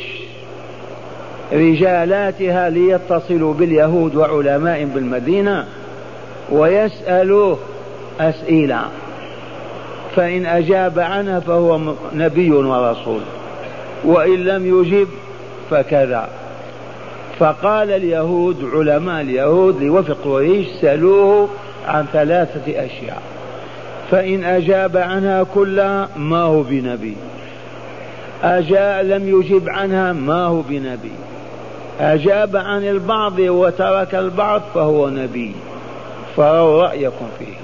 رجالاتها ليتصلوا باليهود وعلماء بالمدينة ويسألوه أسئلة، فإن أجاب عنها فهو نبي ورسول، وإن لم يجب فكذا. فقال اليهود علماء اليهود لوفد قريش سألوه عن ثلاثة أشياء، فإن أجاب عنها كلها ما هو بنبي، أجاب لم يجب عنها ما هو بنبي، أجاب عن البعض وترك البعض فهو نبي، فروا رأيكم فيه.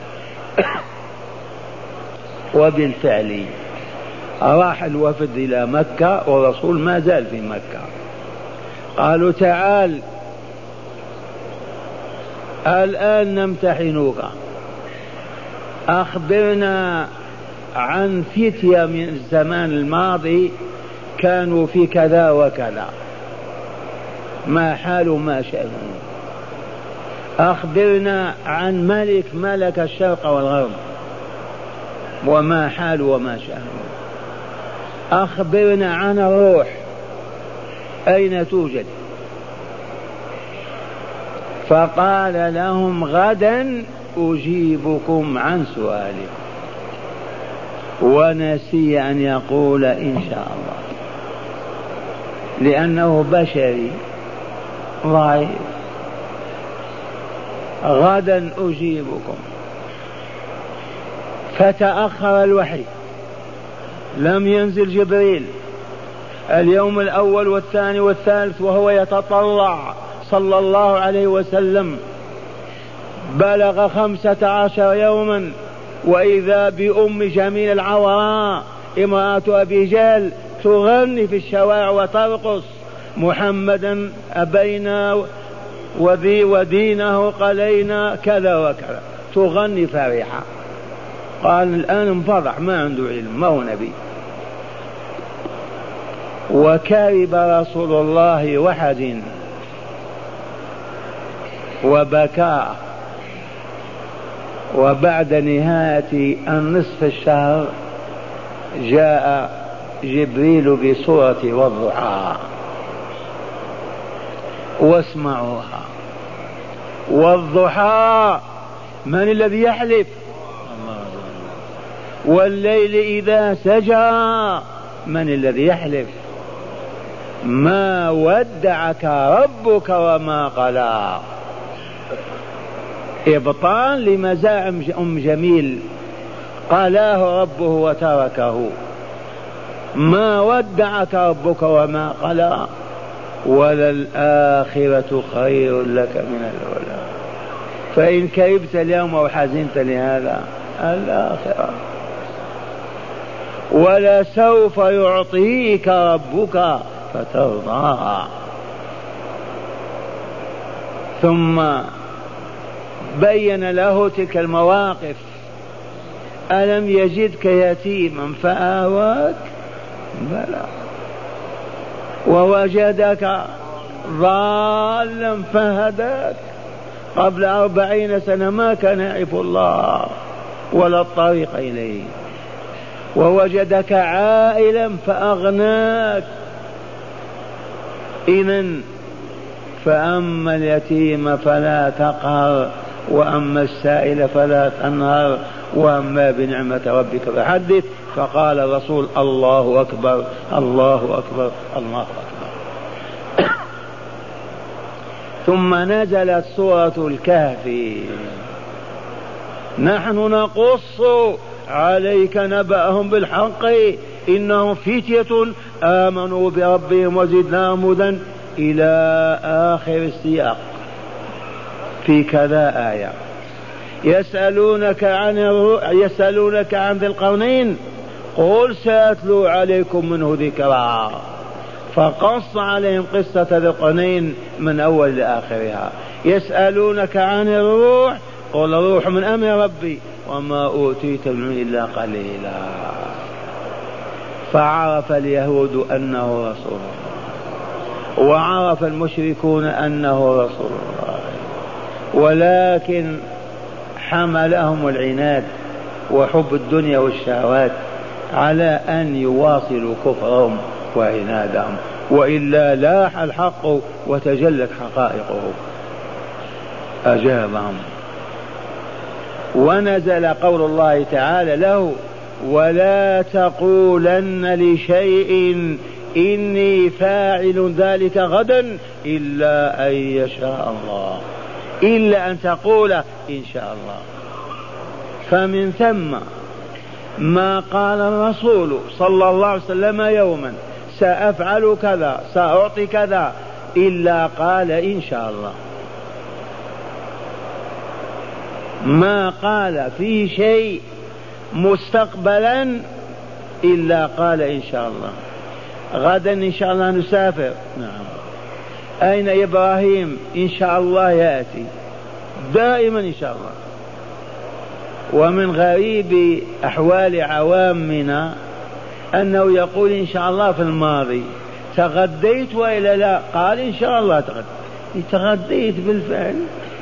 وبالفعل راح الوفد إلى مكة والرسول ما زال في مكة. قالوا تعال الآن نمتحنوك، أخبرنا عن فتية من الزمان الماضي كانوا في كذا وكذا، ما حال ما شأنهم. أخبرنا عن ملك ملك الشرق والغرب وما حال وما شأنه. أخبرنا عن الروح أين توجد. فقال لهم غدا أجيبكم عن سؤالكم، ونسي أن يقول إن شاء الله لأنه بشري ضعيف. غدا أجيبكم. فتأخر الوحي، لم ينزل جبريل اليوم الأول والثاني والثالث وهو يتطلع صلى الله عليه وسلم. بلغ خمسة عشر يوما وإذا بأم جميل العوراء امرأة أبي جهل تغني في الشوارع وترقص محمدا أبينا وذي ودينه قلينا كذا وكذا، تغني فرحة. قال الآن انفضح، ما عنده علم، ما هو نبي. وكرب رسول الله وحزن وبكى. وبعد نهاية النصف الشهر جاء جبريل بصورة والضحى، واسمعوها. والضحى من الذي يحلف؟ والليل إذا سجى من الذي يحلف؟ ما ودعك ربك وما قلى. إبطال لمزاعم أم جميل، قلاه ربه وتركه. ما ودعك ربك وما قلى، وللآخرة خير لك من الأولى. فإن كربت اليوم وحزنت لهذا الآخرة ولسوف يعطيك ربك فترضى. ثم بين له تلك المواقف. ألم يجدك يتيما فآواك، بلى، ووجدك ضالا فهداك. قبل أربعين سنة ما كان يعرف الله ولا الطريق إليه. ووجدك عائلا فأغناك. إذن فأما اليتيم فلا تقهر، وأما السائل فلا تنهر، وأما بنعمة ربك فحدث. فقال الرسول: الله أكبر الله أكبر الله أكبر. ثم نزلت سورة الكهف: نحن نقص عليك نبأهم بالحق إنهم فتية آمنوا بربهم وزدناهم هدى، إلى آخر السياق. في كذا آية: يسألونك عن يسألونك عن ذي القرنين قل سأتلو عليكم منه ذكرا. فقص عليهم قصة ذي القرنين من أول لآخرها. يسألونك عن الروح قل الروح من أمر ربي وما أوتيت من إلا قليلا. فعرف اليهود أنه رسول الله، وعرف المشركون أنه رسول الله، ولكن حملهم العناد وحب الدنيا والشهوات على أن يواصلوا كفرهم وعنادهم، وإلا لاح الحق وتجلت حقائقه. أجابهم. ونزل قول الله تعالى له: ولا تقولن لشيء إني فاعل ذلك غدا إلا أن يشاء الله، إلا أن تقول إن شاء الله. فمن ثم ما قال الرسول صلى الله عليه وسلم يوما سأفعل كذا سأعطي كذا إلا قال إن شاء الله. ما قال في شيء مستقبلا إلا قال إن شاء الله. غدا إن شاء الله نسافر، نعم. أين إبراهيم؟ إن شاء الله يأتي، دائما إن شاء الله. ومن غريب أحوال عوامنا أنه يقول إن شاء الله في الماضي. تغديت وإلا لا؟ قال إن شاء الله تغديت. تغديت بالفعل.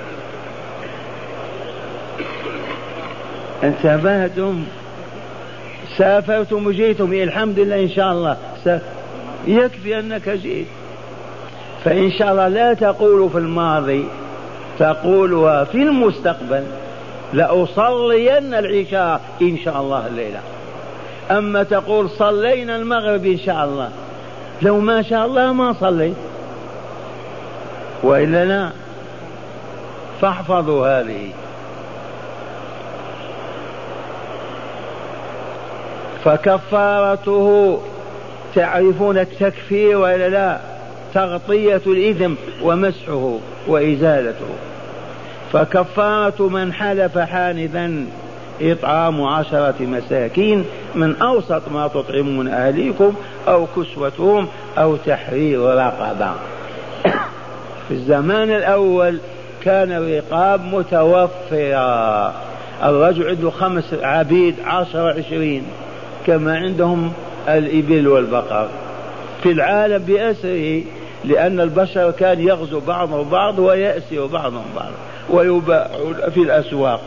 انتبهتم؟ سافرتم وجيتم، الحمد لله إن شاء الله، يكفي أنك جئت. فإن شاء الله لا تقول في الماضي، تقولها في المستقبل. لأصلين العشاء إن شاء الله الليلة. أما تقول صلينا المغرب إن شاء الله، لو ما شاء الله ما صليت، وإلا لا. فاحفظوا هذه. فكفارته تعرفون التكفير وإلا لا؟ تغطية الإثم ومسحه وإزالته. فكفارة من حلف حانثا إطعام عشرة مساكين من أوسط ما تطعمون أهليكم أو كسوتهم أو تحرير رقبة. في الزمان الأول كان الرقاب متوفرة، الرجل عنده خمس عبيد عشر عشرين كما عندهم الإبل والبقر في العالم بأسره، لأن البشر كان يغزو بعضهم بعض ويأسر بعضهم بعض ويباعون في الأسواق.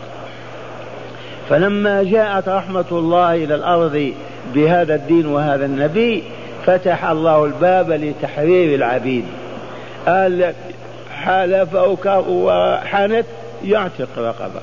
فلما جاءت رحمة الله إلى الأرض بهذا الدين وهذا النبي فتح الله الباب لتحرير العبيد. قال حلف وحنث يعتق رقبة،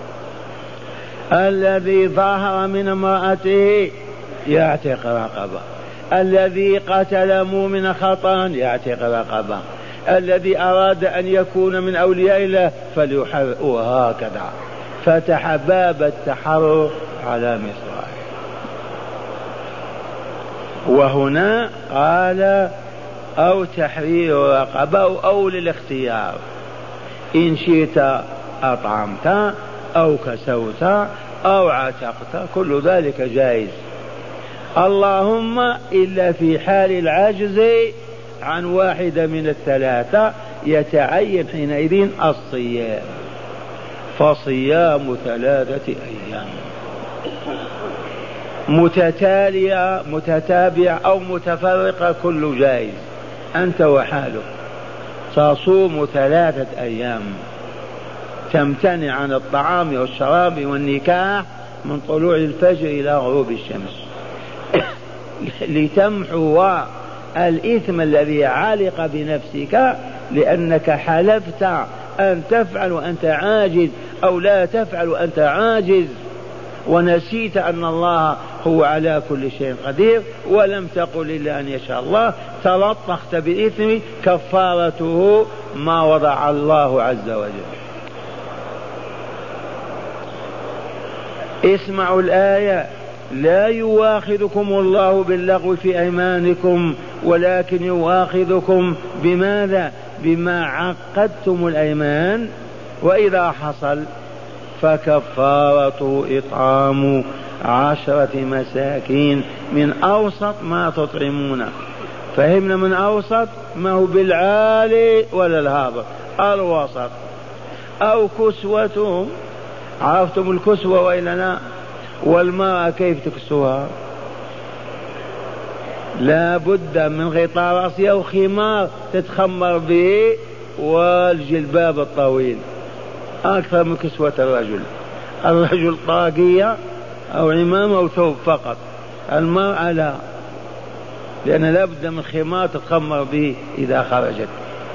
الذي ظاهر من امرأته يعتق رقبة، الذي قتل مؤمنا خطأ يعتق رقبة، الذي أراد أن يكون من أولياء الله فليحرر. وهكذا فتح باب التحرر على مصر. وهنا قال أو تحرير رقبة أو للاختيار، إن شئت أطعمت أو كسوت أو عتقت، كل ذلك جائز. اللهم إلا في حال العجز عن واحدة من الثلاثة يتعين حينئذ الصيام، فصيام ثلاثة أيام متتالية متتابعة أو متفرقة كل جائز، أنت وحالك تصوم ثلاثة أيام، تمتنع عن الطعام والشراب والنكاح من طلوع الفجر إلى غروب الشمس لتمحو الإثم الذي علق بنفسك لأنك حلفت أن تفعل وأنت عاجز أو لا تفعل وأنت عاجز، ونسيت أن الله هو على كل شيء قدير ولم تقل إلا أن يشاء الله، تلطخت بالإثم كفارته ما وضع الله عز وجل. اسمعوا الآية: لا يواخذكم الله باللغو في أيمانكم ولكن يواخذكم بماذا؟ بما عقدتم الأيمان، وإذا حصل فكفارته إطعام عشرة مساكين من أوسط ما تطعمون. فهمنا من أوسط ما هو بالعالي ولا الهابط، الوسط. أو كسوتهم، عرفتم الكسوة وإلا لا؟ والمرأة كيف تكسوها؟ لا بد من غطاء رأسها وخمار تتخمر به والجلباب الطويل، أكثر من كسوة الرجل. الرجل طاقية أو عمامة أو ثوب فقط، المرأة لا، لأن لا بد من خمار تتخمر به إذا خرجت.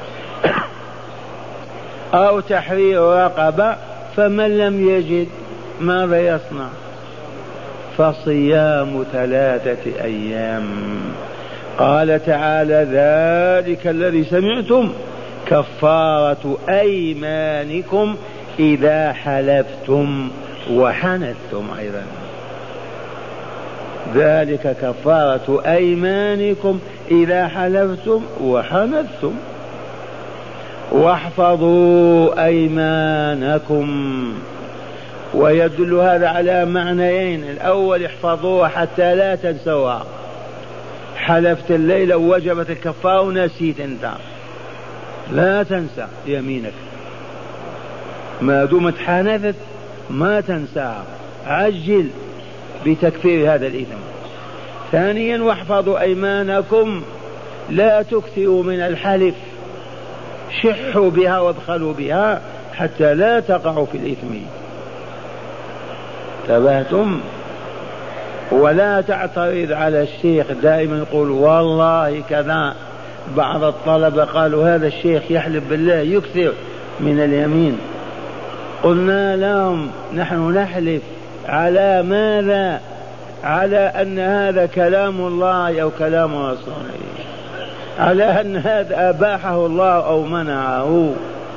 أو تحرير رقبة، فمن لم يجد ماذا يصنع؟ فصيام ثلاثة أيام. قال تعالى: ذلك الذي سمعتم كفارة أيمانكم إذا حلفتم وحنثتم. أيضا ذلك كفارة أيمانكم إذا حلفتم وحنثتم. واحفظوا أيمانكم، ويدل هذا على معنيين: الأول احفظوها حتى لا تنسوها، حلفت الليلة ووجبت الكفارة ونسيت أنت، لا تنسى يمينك ما دمت حانثت، ما تنساها، عجل بتكفير هذا الإثم. ثانيا واحفظوا أيمانكم، لا تكثروا من الحلف، شحوا بها وابخلوا بها حتى لا تقعوا في الإثم. تبهتم؟ ولا تعترض على الشيخ دائما يقول والله كذا. بعض الطلبة قالوا هذا الشيخ يحلف بالله يكثر من اليمين. قلنا لهم نحن نحلف على ماذا؟ على أن هذا كلام الله أو كلام رسوله، على أن هذا أباحه الله أو منعه.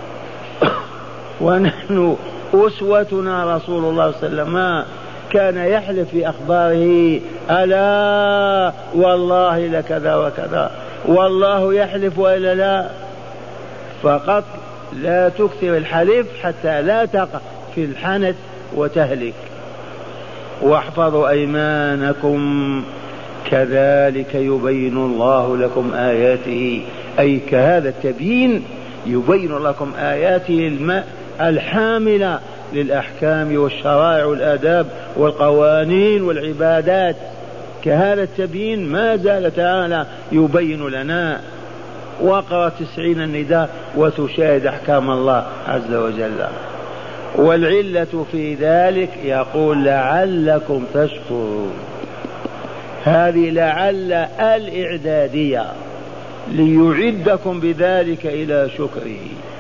ونحن أسوتنا رسول الله صلى الله عليه وسلم كان يحلف في أخباره: ألا والله لكذا وكذا، والله يحلف وإلا لا. فقط لا تكثر الحلف حتى لا تقع في الحنث وتهلك. واحفظوا أيمانكم كذلك يبين الله لكم آياته، أي كهذا التبيين يبين لكم آياته الحاملة للأحكام والشرائع والآداب والقوانين والعبادات. كهذا التبيين ما زال تعالى يبين لنا. وقرأ تسعين النداء وتشاهد أحكام الله عز وجل. والعلة في ذلك يقول: لعلكم تشكرون. هذه لعل الإعدادية ليعدكم بذلك إلى شكره.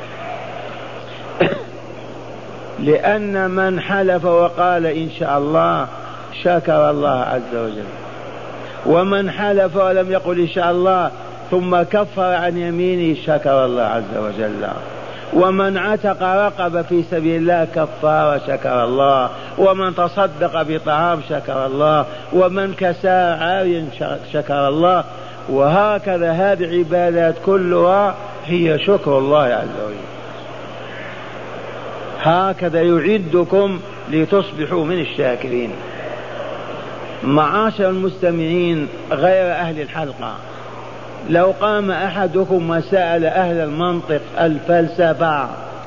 لأن من حلف وقال إن شاء الله شكر الله عز وجل، ومن حلف ولم يقل إن شاء الله ثم كفر عن يمينه شكر الله عز وجل. ومن عتق رقبة في سبيل الله كفار شكر الله، ومن تصدق بطعام شكر الله، ومن كسى عاريا شكر الله. وهكذا هذه العبادات كلها هي شكر الله عز وجل. هكذا يعدكم لتصبحوا من الشاكرين. معاشر المستمعين غير أهل الحلقة، لو قام أحدكم وسأل أهل المنطق الفلسفة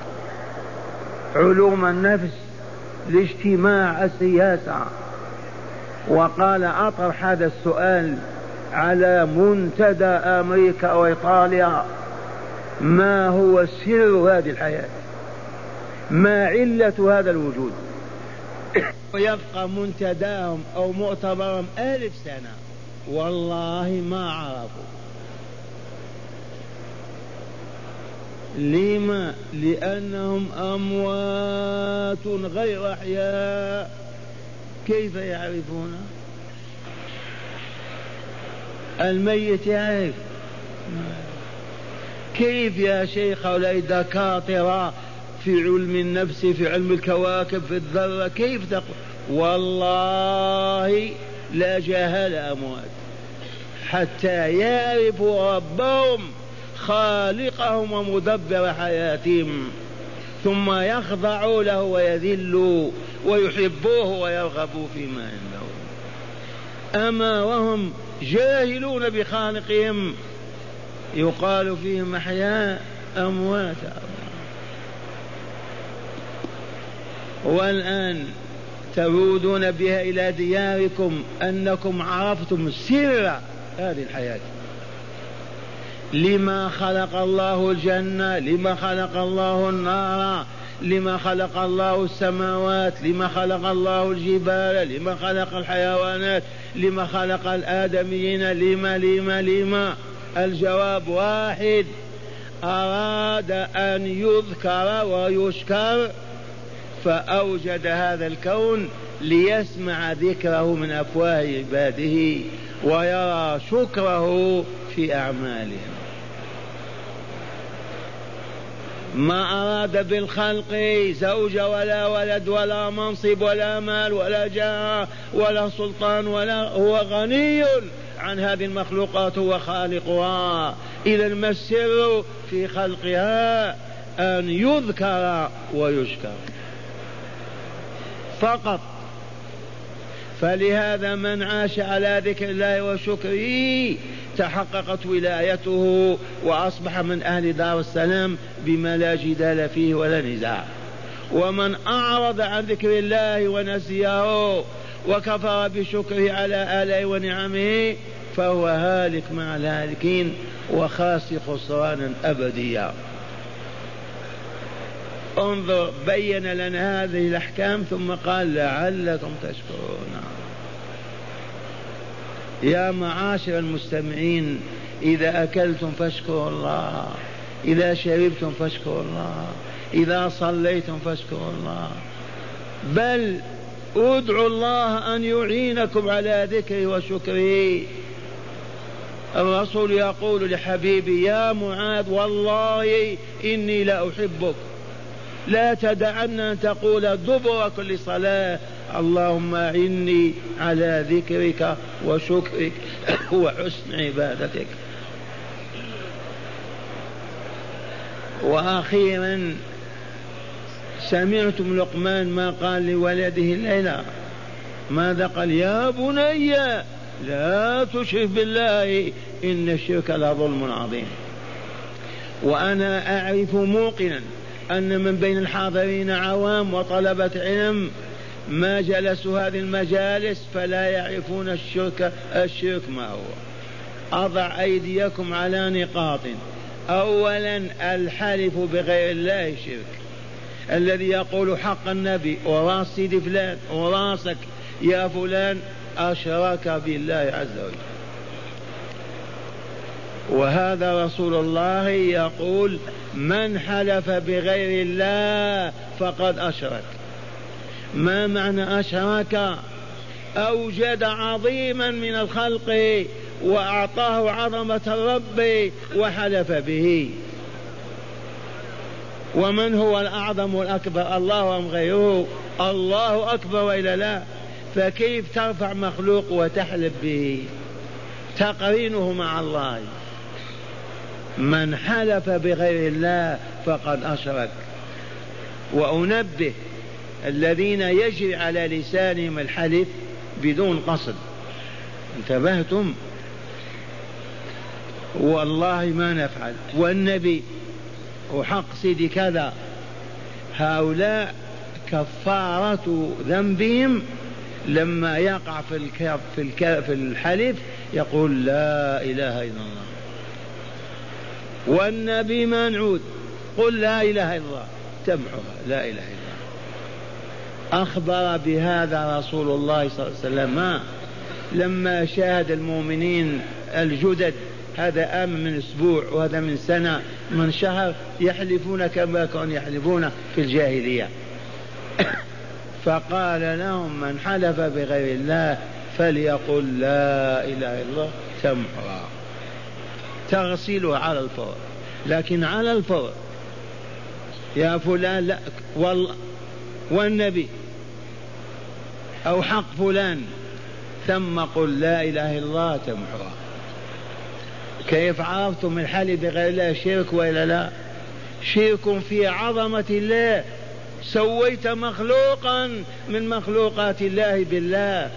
علوم النفس الاجتماع السياسة وقال أطرح هذا السؤال على منتدى أمريكا وإيطاليا: ما هو سر هذه الحياة؟ ما علة هذا الوجود؟ ويبقى منتداهم أو مؤتمرهم ألف سنة والله ما عرفوا. لما؟ لأنهم أموات غير أحياء. كيف يعرفون؟ الميت يعرف. كيف يا شيخ هؤلاء دكاترة في علم النفس، في علم الكواكب، في الذرة، كيف تقول؟ والله لا جهل أموات حتى يعرفوا ربهم خالقهم ومدبر حياتهم، ثم يخضعوا له ويذلوا ويحبوه ويرغبوا فيما عنده. أما وهم جاهلون بخالقهم يقال فيهم أحياء أموات. والآن تعودون بها إلى دياركم أنكم عرفتم سر هذه الحياة. لما خلق الله الجنة؟ لما خلق الله النار؟ لما خلق الله السماوات؟ لما خلق الله الجبال؟ لما خلق الحيوانات؟ لما خلق الآدميين؟ لما لما لما الجواب واحد: أراد أن يذكر ويشكر فأوجد هذا الكون ليسمع ذكره من أفواه عباده ويرى شكره في أعمالهم. ما أراد بالخلق زوج ولا ولد ولا منصب ولا مال ولا جاه ولا سلطان، ولا هو غني عن هذه المخلوقات، هو خالقها. إذا ما السر في خلقها؟ أن يذكر ويشكر فقط. فلهذا من عاش على ذكر الله وشكره تحققت ولايته وأصبح من أهل دار السلام بما لا جدال فيه ولا نزاع. ومن أعرض عن ذكر الله ونسيه وكفر بشكره على آلائه ونعمه فهو هالك مع الهالكين وخاسر خسرانا أبديا. انظر، بين لنا هذه الأحكام ثم قال: لعلكم تشكرون. يا معاشر المستمعين، إذا أكلتم فاشكروا الله، إذا شربتم فاشكروا الله، إذا صليتم فاشكروا الله، بل ادعوا الله أن يعينكم على ذكره وشكره. الرسول يقول لحبيبي: يا معاذ والله إني لا أحبك، لا تدعن أن تقول دبر كل صلاة: اللهم أعني على ذكرك وشكرك وحسن عبادتك. وأخيرا سمعتم لقمان ما قال لولده الليلة؟ ماذا قال؟ يا بني لا تشرك بالله إن الشرك لظلم عظيم. وأنا أعرف موقنا أن من بين الحاضرين عوام وطلبة علم ما جلسوا هذه المجالس فلا يعرفون الشرك الشرك ما هو. أضع أيديكم على نقاط. أولا، الحلف بغير الله شرك. الذي يقول حق النبي وراس سيدي فلان وراسك يا فلان أشرك بالله عز وجل. وهذا رسول الله يقول: من حلف بغير الله فقد أشرك. ما معنى أشرك؟ أوجد عظيما من الخلق وأعطاه عظمة الرب وحلف به. ومن هو الأعظم والأكبر؟ الله أم غيره؟ الله أكبر وإلا لا؟ فكيف ترفع مخلوق وتحلف به؟ تقرينه مع الله. من حلف بغير الله فقد أشرك. وأنبه الذين يجري على لسانهم الحلف بدون قصد. انتبهتم؟ والله ما نفعل، والنبي وحق سيدي كذا. هؤلاء كفارة ذنبهم لما يقع في الكف في, الكف في الحلف يقول لا إله إلا الله. والنبي ما نعود، قل لا إله إلا الله تمحوها لا إله إلا الله. أخبر بهذا رسول الله صلى الله عليه وسلم لما شاهد المؤمنين الجدد، هذا آمن من أسبوع وهذا من سنة من شهر يحلفون كما كانوا يحلفون في الجاهلية. فقال لهم من حلف بغير الله فليقل لا إله إلا الله تمحوها، تغسلها على الفور. لكن على الفور يا فلان لا والله والنبي أو حق فلان ثم قل لا إله إلا الله تمحوها. كيف عرفتم الحلف بغير الله شرك وإلا لا؟ شرك في عظمة الله، سويت مخلوقا من مخلوقات الله بالله.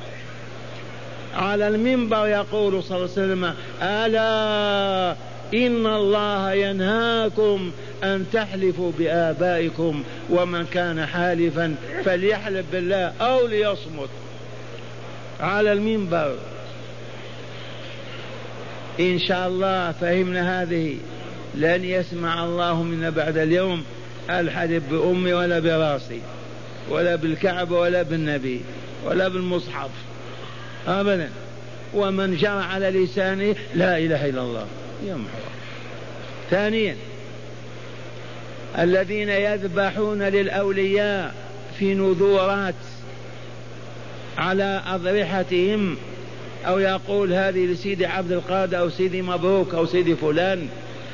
على المنبر يقول صلى الله عليه وسلم ألا إن الله ينهاكم أن تحلفوا بآبائكم ومن كان حالفا فليحلف بالله أو ليصمت. على المنبر. إن شاء الله فهمنا هذه، لن يسمع الله منا بعد اليوم الحلف بأمي ولا براسي ولا بالكعبة ولا بالنبي ولا بالمصحف أبدا. ومن جرى على لسانه لا إله إلا الله يمحو. ثانيا الذين يذبحون للأولياء في نذورات على أضرحتهم، أو يقول هذه لسيدي عبد القادر أو سيدي مبروك أو سيدي فلان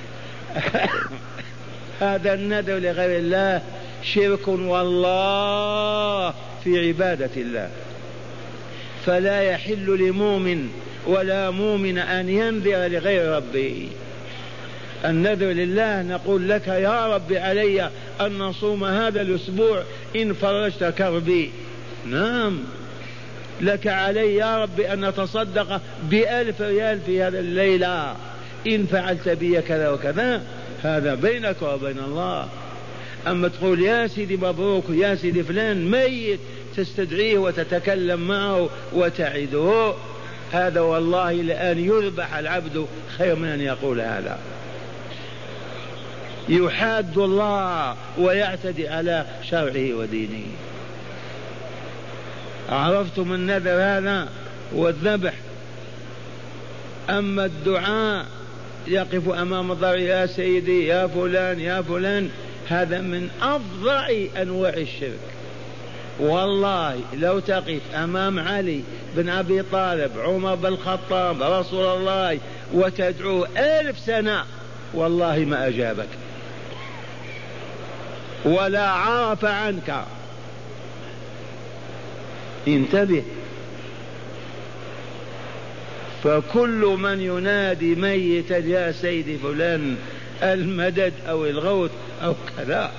هذا النذر لغير الله شرك والله في عبادة الله. فلا يحل لمؤمن ولا مؤمن أن ينذر لغير ربه. النذر لله نقول لك يا رب علي أن نصوم هذا الأسبوع إن فرجت كربي. نعم لك علي يا رب أن نتصدق بألف ريال في هذا الليلة إن فعلت بي كذا وكذا. هذا بينك وبين الله. أما تقول يا سيدي مبروك يا سيدي فلان ميت تستدعيه وتتكلم معه وتعده، هذا والله لأن يذبح العبد خير من أن يقول هذا. يحاد الله ويعتدي على شرعه ودينه. عرفتم النذر هذا والذبح. أما الدعاء يقف أمام الضرع يا سيدي يا فلان يا فلان، هذا من أفظع أنواع الشرك. والله لو تقف أمام علي بن أبي طالب عمر بن الخطاب رسول الله وتدعوه ألف سنة والله ما أجابك ولا عرف عنك. انتبه. فكل من ينادي ميتا يا سيدي فلان المدد أو الغوث أو كذا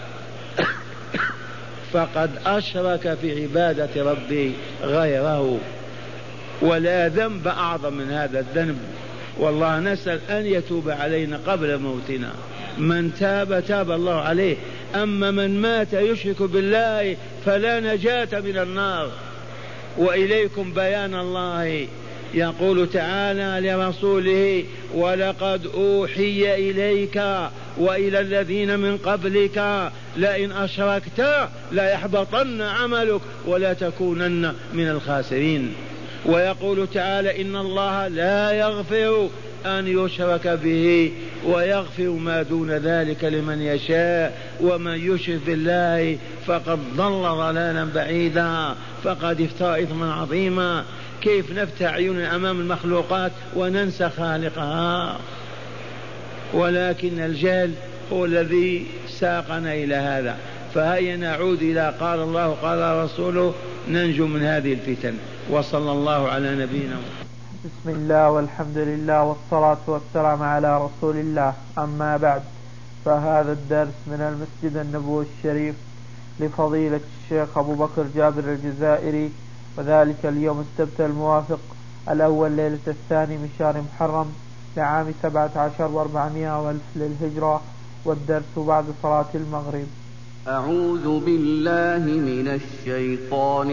فقد أشرك في عبادة ربه غيره، ولا ذنب أعظم من هذا الذنب. والله نسأل أن يتوب علينا قبل موتنا. من تاب تاب الله عليه. أما من مات يشرك بالله فلا نجاة من النار. وإليكم بيان الله. يقول تعالى لرسوله ولقد أوحي إليك وإلى الذين من قبلك لئن أشركت لا يحبطن عملك ولا تكونن من الخاسرين. ويقول تعالى إن الله لا يغفر أن يشرك به ويغفر ما دون ذلك لمن يشاء ومن يشرك بالله فقد ضل ضلالا بعيدا فقد افترى إثما عظيما. كيف نفتح عيوننا أمام المخلوقات وننسى خالقها؟ ولكن الجهل هو الذي ساقنا إلى هذا. فهيا نعود إلى قال الله قال رسوله ننجو من هذه الفتن. وصلى الله على نبينا. بسم الله والحمد لله والصلاة والسلام على رسول الله. أما بعد، فهذا الدرس من المسجد النبوي الشريف لفضيلة الشيخ أبو بكر جابر الجزائري وذلك اليوم السبت الموافق الأول ليلة الثاني من شهر محرم لعام سبعة عشر وأربعمائة والف للهجرة. والدرس بعد صلاة المغرب. أعوذ بالله من الشيطان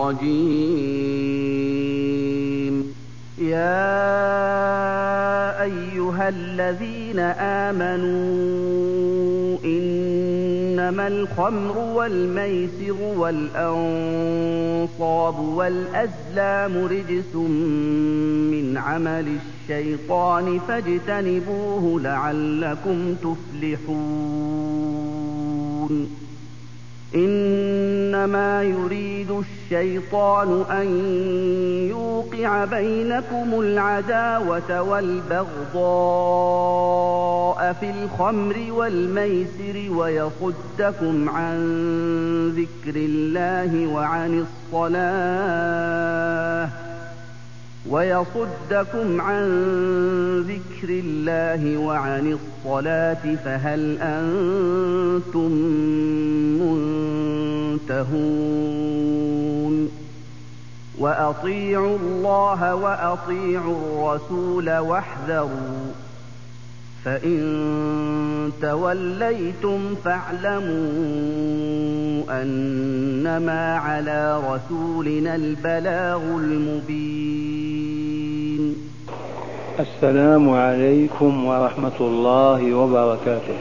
الرجيم. يا أيها الذين آمنوا إنما الخمر والميسر والأنصاب والأزلام رجس من عمل الشيطان فاجتنبوه لعلكم تفلحون. إنما يريد الشيطان أن يوقع بينكم العداوة والبغضاء في الخمر والميسر ويصدكم عن ذكر الله وعن الصلاة ويصدكم عن ذكر الله وعن الصلاة فهل أنتم منتهون. وأطيعوا الله وأطيعوا الرسول واحذروا فإن توليتم فاعلموا أنما على رسولنا البلاغ المبين. السلام عليكم ورحمة الله وبركاته.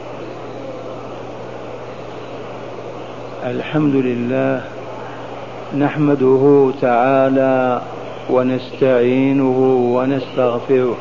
الحمد لله نحمده تعالى ونستعينه ونستغفره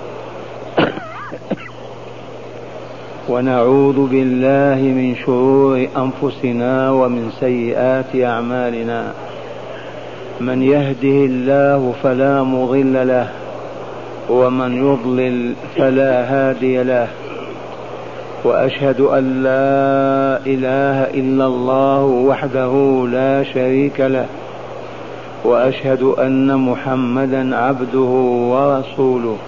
ونعوذ بالله من شرور أنفسنا ومن سيئات أعمالنا. من يهده الله فلا مضل له ومن يضلل فلا هادي له. وأشهد أن لا إله إلا الله وحده لا شريك له وأشهد أن محمدا عبده ورسوله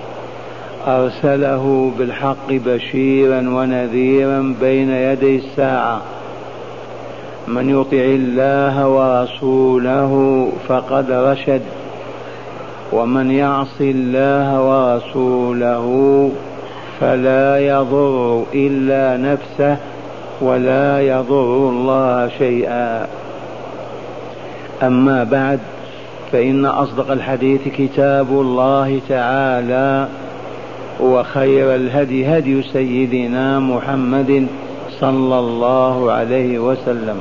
أرسله بالحق بشيرا ونذيرا بين يدي الساعة. من يطع الله ورسوله فقد رشد ومن يعص الله ورسوله فلا يضر إلا نفسه ولا يضر الله شيئا. أما بعد فإن أصدق الحديث كتاب الله تعالى وخير الهدي هدي سيدنا محمد صلى الله عليه وسلم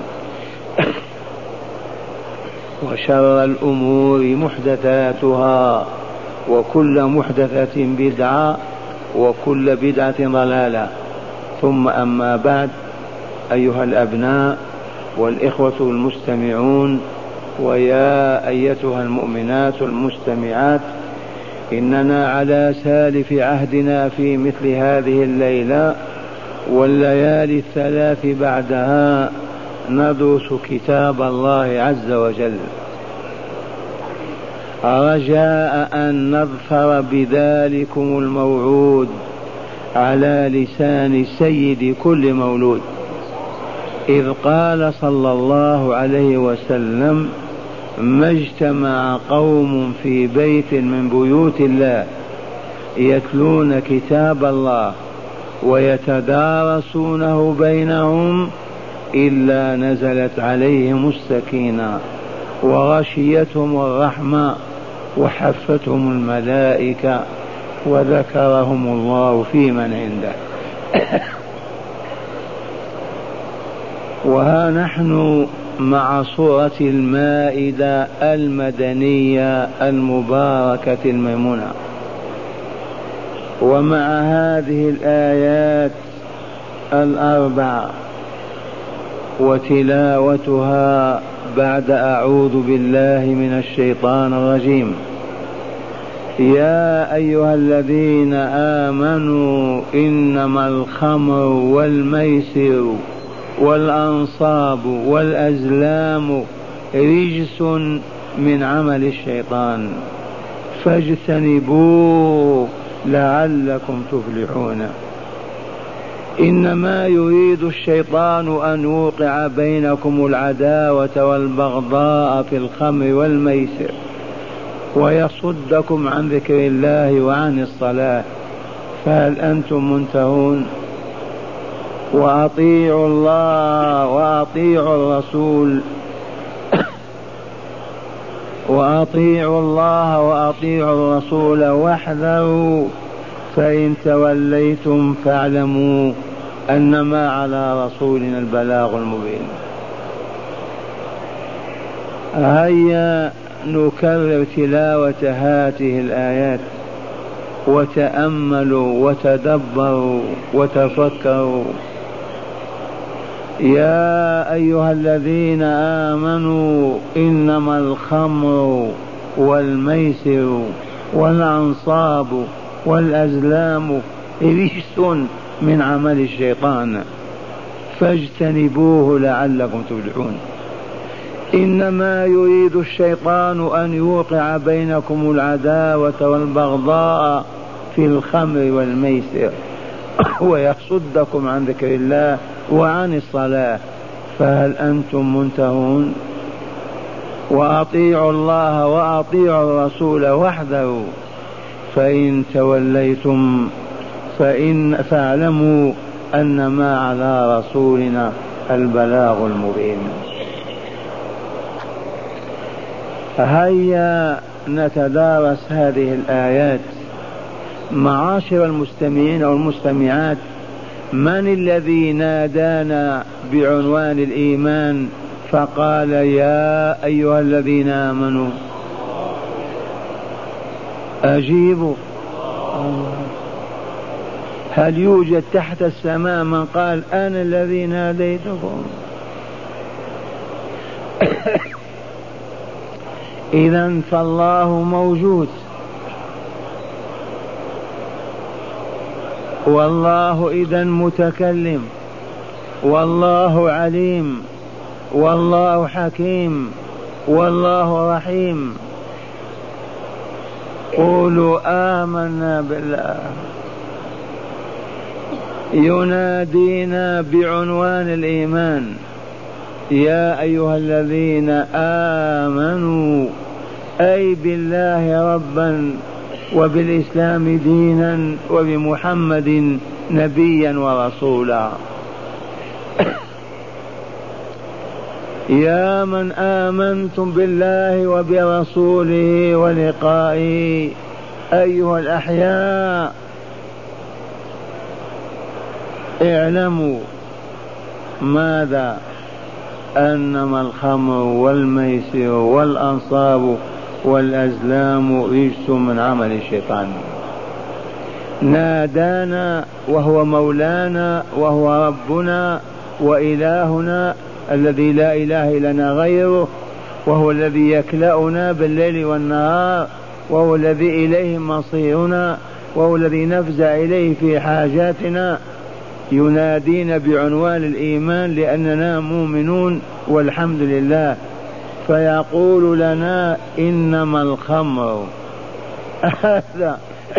وشر الأمور محدثاتها وكل محدثة بدعة وكل بدعة ضلالة. ثم أما بعد، أيها الأبناء والإخوة المستمعون ويا أيتها المؤمنات المستمعات، إننا على سالف عهدنا في مثل هذه الليلة والليالي الثلاث بعدها ندرس كتاب الله عز وجل، رجاء أن نظفر بذلكم الموعود على لسان سيد كل مولود، إذ قال صلى الله عليه وسلم: ما اجتمع قوم في بيت من بيوت الله يتلون كتاب الله ويتدارسونه بينهم إلا نزلت عليهم السكينة وغشيتهم الرحمة وحفتهم الملائكة وذكرهم الله في من عنده. وها نحن مع سورة المائدة المدنية المباركة الميمونة، ومع هذه الآيات الأربع وتلاوتها بعد أعوذ بالله من الشيطان الرجيم. يا أيها الذين آمنوا إنما الخمر والميسر والأنصاب والأزلام رجس من عمل الشيطان فاجتنبوه لعلكم تفلحون. إنما يريد الشيطان أن يوقع بينكم العداوة والبغضاء في الخمر والميسر ويصدكم عن ذكر الله وعن الصلاة، فهل أنتم منتهون؟ وأطيعوا الله وأطيعوا الرسول وأطيعوا الله وأطيعوا الرسول واحذروا، فإن توليتم فاعلموا أنما على رسولنا البلاغ المبين. هيا نكرر تلاوة هذه الآيات وتأملوا وتدبروا وتفكروا. يا أيها الذين آمنوا إنما الخمر والميسر والأنصاب والأزلام رجس من عمل الشيطان فاجتنبوه لعلكم تفلحون. إنما يريد الشيطان أن يوقع بينكم العداوة والبغضاء في الخمر والميسر ويصدكم عن ذكر الله وعن الصلاة، فهل أنتم منتهون؟ وأطيعوا الله وأطيعوا الرسول واحذروا، فإن توليتم فإن فاعلموا أنما على رسولنا البلاغ المبين. هيا نتدارس هذه الآيات. معاشر المستمعين والمستمعات، من الذي نادانا بعنوان الإيمان فقال يا أيها الذين آمنوا؟ أجيبوا. هل يوجد تحت السماء من قال أنا الذي ناديتكم؟ إذن فالله موجود، والله إذن متكلم، والله عليم، والله حكيم، والله رحيم. قولوا آمنا بالله. ينادينا بعنوان الإيمان يا أيها الذين آمنوا، أي بالله ربا وبالإسلام دينا وبمحمد نبيا ورسولا. يا من آمنتم بالله وبرسوله ولقائه أيها الأحياء، اعلموا ماذا؟ أنما الخمر والميسر والأنصاب والأزلام رجس من عمل الشيطان. نادانا وهو مولانا وهو ربنا وإلهنا الذي لا إله لنا غيره، وهو الذي يكلأنا بالليل والنهار، وهو الذي إليه مصيرنا، وهو الذي نفزع إليه في حاجاتنا. ينادينا بعنوان الإيمان لأننا مؤمنون والحمد لله، فيقول لنا إنما الخمر. هذا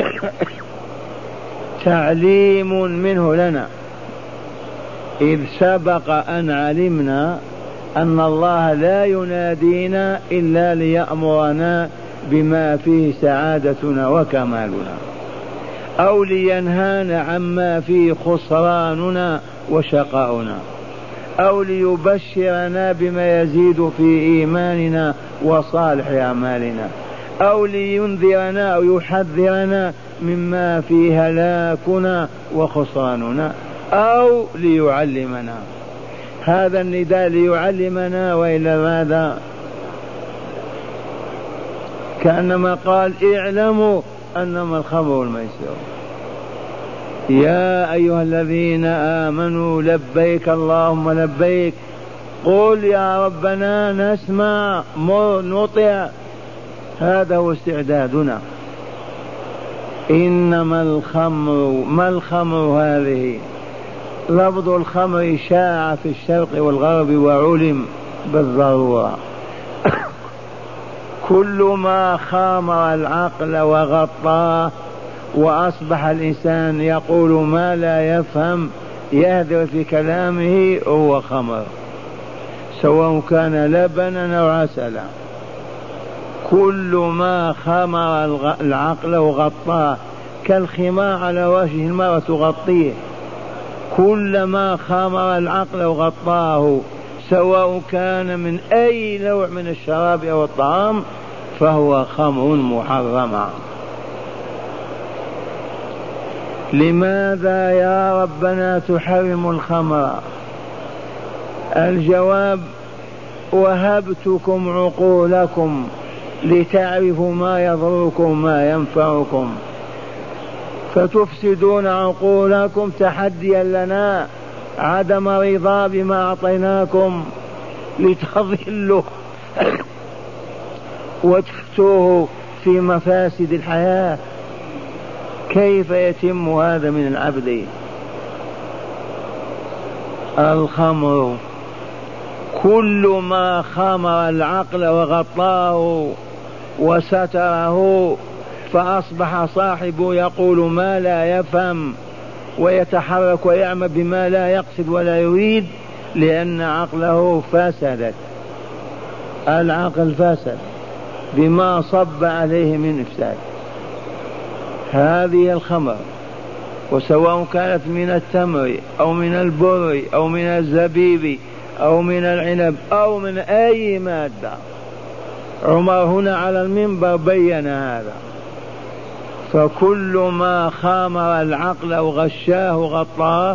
تعليم منه لنا، إذ سبق أن علمنا أن الله لا ينادينا إلا ليأمرنا بما فيه سعادتنا وكمالنا، أو لينهانا عما فيه خسراننا وشقاؤنا، أو ليبشرنا بما يزيد في إيماننا وصالح أعمالنا، أو لينذرنا أو يحذرنا مما فيه هلاكنا وخسراننا، أو ليعلمنا. هذا النداء ليعلمنا، وإلا ماذا؟ كأنما قال اعلموا أنما الخمر والميسر. يا أيها الذين آمنوا لبيك اللهم لبيك، قل يا ربنا نسمع مر نطيع. هذا هو استعدادنا. إنما الخمر، ما الخمر هذه؟ لفظ الخمر شاع في الشرق والغرب وعلم بالضرورة. كل ما خامر العقل وغطاه وأصبح الإنسان يقول ما لا يفهم يهدر في كلامه هو خمر، سواء كان لبنا أو عسلا. كل ما خمر العقل وغطاه كالخمار على وجه المرأة تغطيه، كل ما خمر العقل وغطاه سواء كان من أي نوع من الشراب أو الطعام فهو خمر محرم. لماذا يا ربنا تحرم الخمر؟ الجواب: وهبتكم عقولكم لتعرفوا ما يضركم ما ينفعكم، فتفسدون عقولكم تحديا لنا عدم رضا بما أعطيناكم لتضلوا وتفتوه في مفاسد الحياة. كيف يتم هذا من العبد؟ الخمر كل ما خمر العقل وغطاه وستره فأصبح صاحبه يقول ما لا يفهم ويتحرك ويعمل بما لا يقصد ولا يريد، لأن عقله فسدت. العقل فسد بما صب عليه من إفساد. هذه الخمر، وسواء كانت من التمر أو من البر أو من الزبيب أو من العنب أو من أي مادة. عمر هنا على المنبر بين هذا. فكل ما خامر العقل وغشاه وغطاه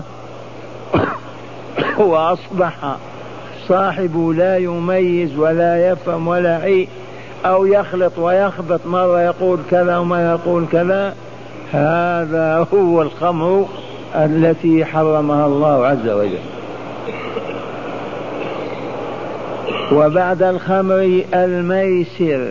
وأصبح صاحبه لا يميز ولا يفهم ولا عي، أو يخلط ويخبط، مرة يقول كذا وما يقول كذا، هذا هو الخمر التي حرمها الله عز وجل. وبعد الخمر الميسر،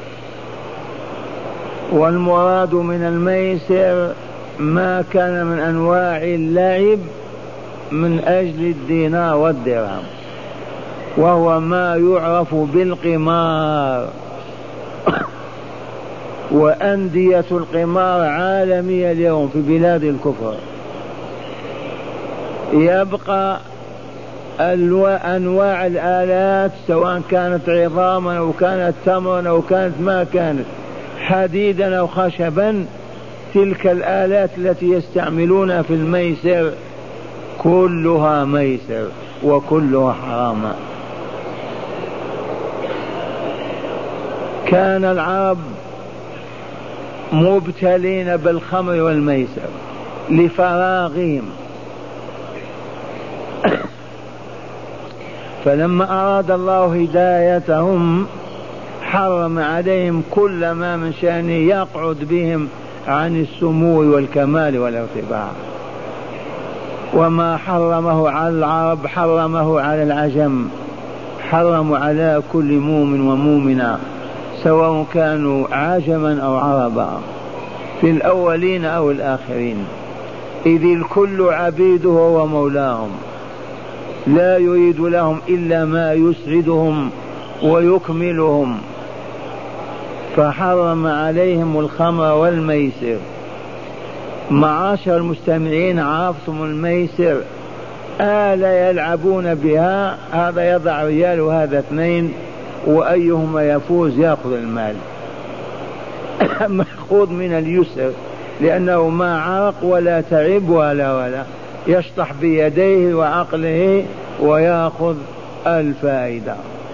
والمراد من الميسر ما كان من أنواع اللعب من أجل الدينار والدرهم، وهو ما يعرف بالقمار. وأندية القمار عالمية اليوم في بلاد الكفر. يبقى أنواع الآلات سواء كانت عظاما أو كانت تمرا أو كانت ما كانت، حديدا أو خشبا، تلك الآلات التي يستعملونها في الميسر كلها ميسر وكلها حرام. كان العرب مبتلين بالخمر والميسر لفراغهم، فلما أراد الله هدايتهم حرم عليهم كل ما من شأنه يقعد بهم عن السمو والكمال والارتفاع. وما حرمه على العرب حرمه على العجم، حرموا على كل مؤمن ومؤمنة سواء كانوا عجما أو عربا، في الأولين أو الآخرين، إذ الكل عبيده ومولاهم، لا يريد لهم إلا ما يسعدهم ويكملهم. فحرم عليهم الخمر والميسر. معاشر المستمعين، عرفتم الميسر آلة يلعبون بها، هذا يضع ريال وهذا اثنين، وأيهما يفوز يأخذ المال. مأخوذ من اليسر، لأنه ما عرق ولا تعب ولا ولا يشطح بيديه وعقله ويأخذ الفائدة.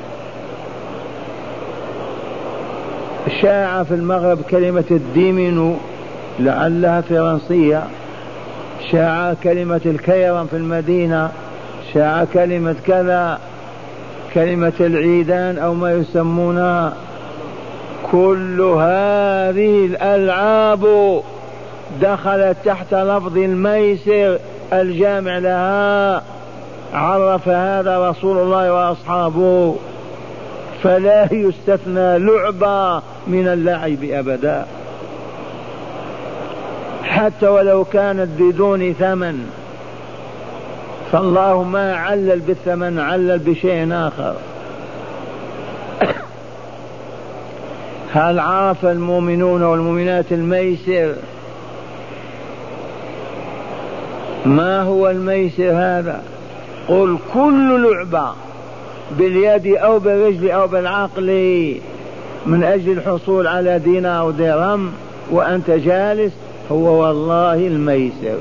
شاع في المغرب كلمة الديمينو، لعلها فرنسية. شاع كلمة الكيرم في المدينة، شاع كلمة كذا، كلمة العيدان أو ما يسمونها. كل هذه الألعاب دخلت تحت لفظ الميسر الجامع لها، عرف هذا رسول الله وأصحابه، فلا يستثنى لعبة من اللعب أبدا، حتى ولو كانت بدون ثمن. فالله ما علل بالثمن، علل بشيء آخر. هل عرف المؤمنون والمؤمنات الميسر ما هو الميسر هذا؟ قل كل لعبة باليد أو بالرجل أو بالعقل من أجل الحصول على دينار أو درهم وأنت جالس هو والله الميسر.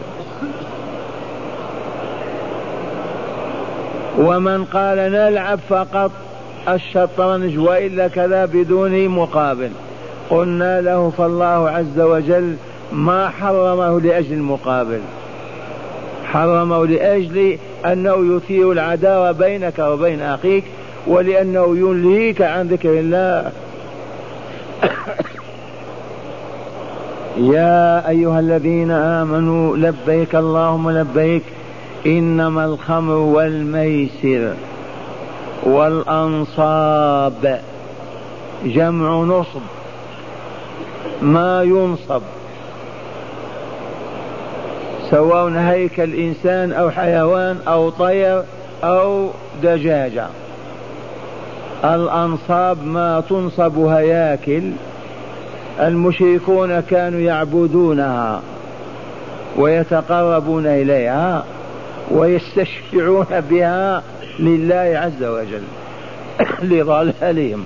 ومن قال نلعب فقط الشطرنج وإلا كذا بدون مقابل قلنا له فالله عز وجل ما حرمه لأجل المقابل، حرمه لأجل أنه يثير العداوة بينك وبين أخيك ولأنه ينهيك عن ذكر الله. يا أيها الذين آمنوا لبيك اللهم لبيك إنما الخمر والميسر والأنصاب جمع نصب، ما ينصب سواء هيكل إنسان أو حيوان أو طير أو دجاجة. الأنصاب ما تنصب هياكل، المشركون كانوا يعبدونها ويتقربون إليها ويستشفعون بها لله عز وجل لضلالهم،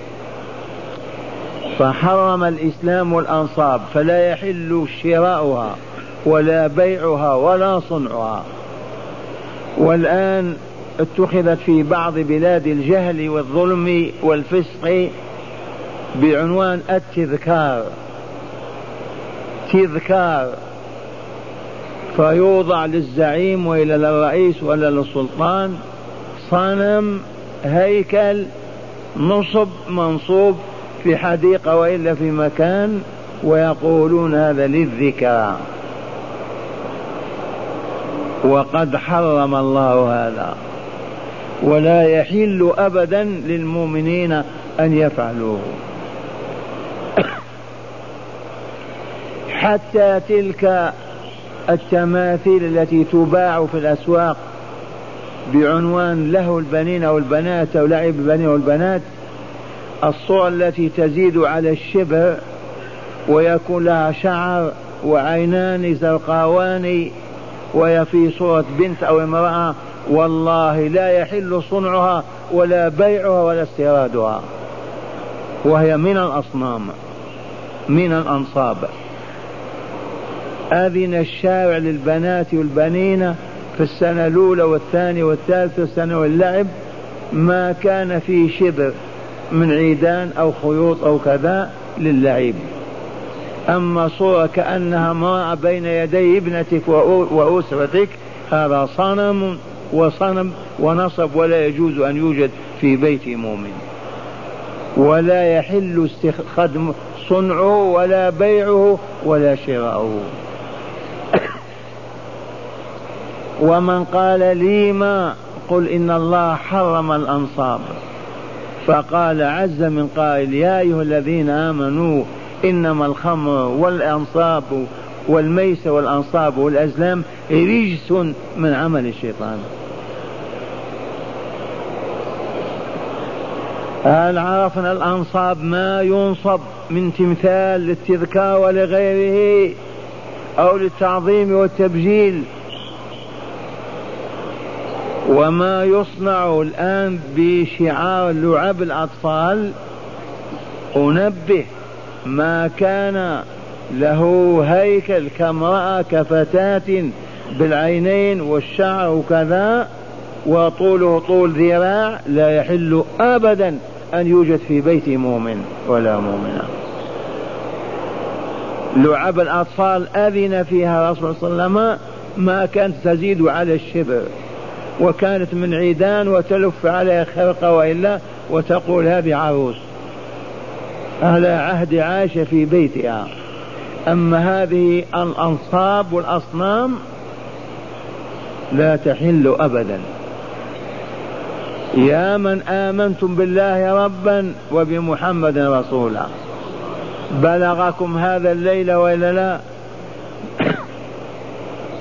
فحرم الإسلام الأنصاب فلا يحل شراؤها ولا بيعها ولا صنعها. والآن اتخذت في بعض بلاد الجهل والظلم والفسق بعنوان التذكار، تذكار، فيوضع للزعيم وإلى للرئيس ولا للسلطان صنم هيكل نصب منصوب في حديقة وإلا في مكان ويقولون هذا للذكرى، وقد حرم الله هذا ولا يحل أبدا للمؤمنين أن يفعلوه. حتى تلك التماثيل التي تباع في الأسواق بعنوان له البنين أو البنات أو لعب البنين والبنات، الصور التي تزيد على الشبه ويكون لها شعر وعينان زرقاوان وهي في صورة بنت أو امرأة، والله لا يحل صنعها ولا بيعها ولا استيرادها، وهي من الأصنام من الأنصاب. أذن الشارع للبنات والبنين في السنة الأولى والثانية والثالثة والسنة واللعب ما كان فيه شبر من عيدان أو خيوط أو كذا للعب. أما صورة كأنها امرأة بين يدي ابنتك وأسرتك هذا صنم وصنم ونصب ولا يجوز أن يوجد في بيت مؤمن، ولا يحل استخدام صنعه ولا بيعه ولا شراؤه. ومن قال لي ما قل إن الله حرم الأنصاب، فقال عز من قائل يا أيها الذين آمنوا إنما الخمر والأنصاب والميس والأنصاب والأزلام رجس من عمل الشيطان. هل عرفنا الأنصاب ما ينصب من تمثال للتذكار ولغيره أو للتعظيم والتبجيل؟ وما يصنع الآن بشعار لعب الأطفال، أنبه ما كان له هيكل كامرأة كفتاة بالعينين والشعر وكذا وطوله طول ذراع لا يحل أبدا أن يوجد في بيت مؤمن ولا مؤمنة. لعب الأطفال أذن فيها رسول الله صلى الله عليه وسلم ما كانت تزيد على الشبر، وكانت من عيدان وتلف عليها خرقة وإلا وتقول هذه عروس على عهد عائشة في بيتها. أما هذه الأنصاب والأصنام لا تحل أبدا. يا من آمنتم بالله ربا وبمحمد رسولا، بلغكم هذا الليل وإلا لا؟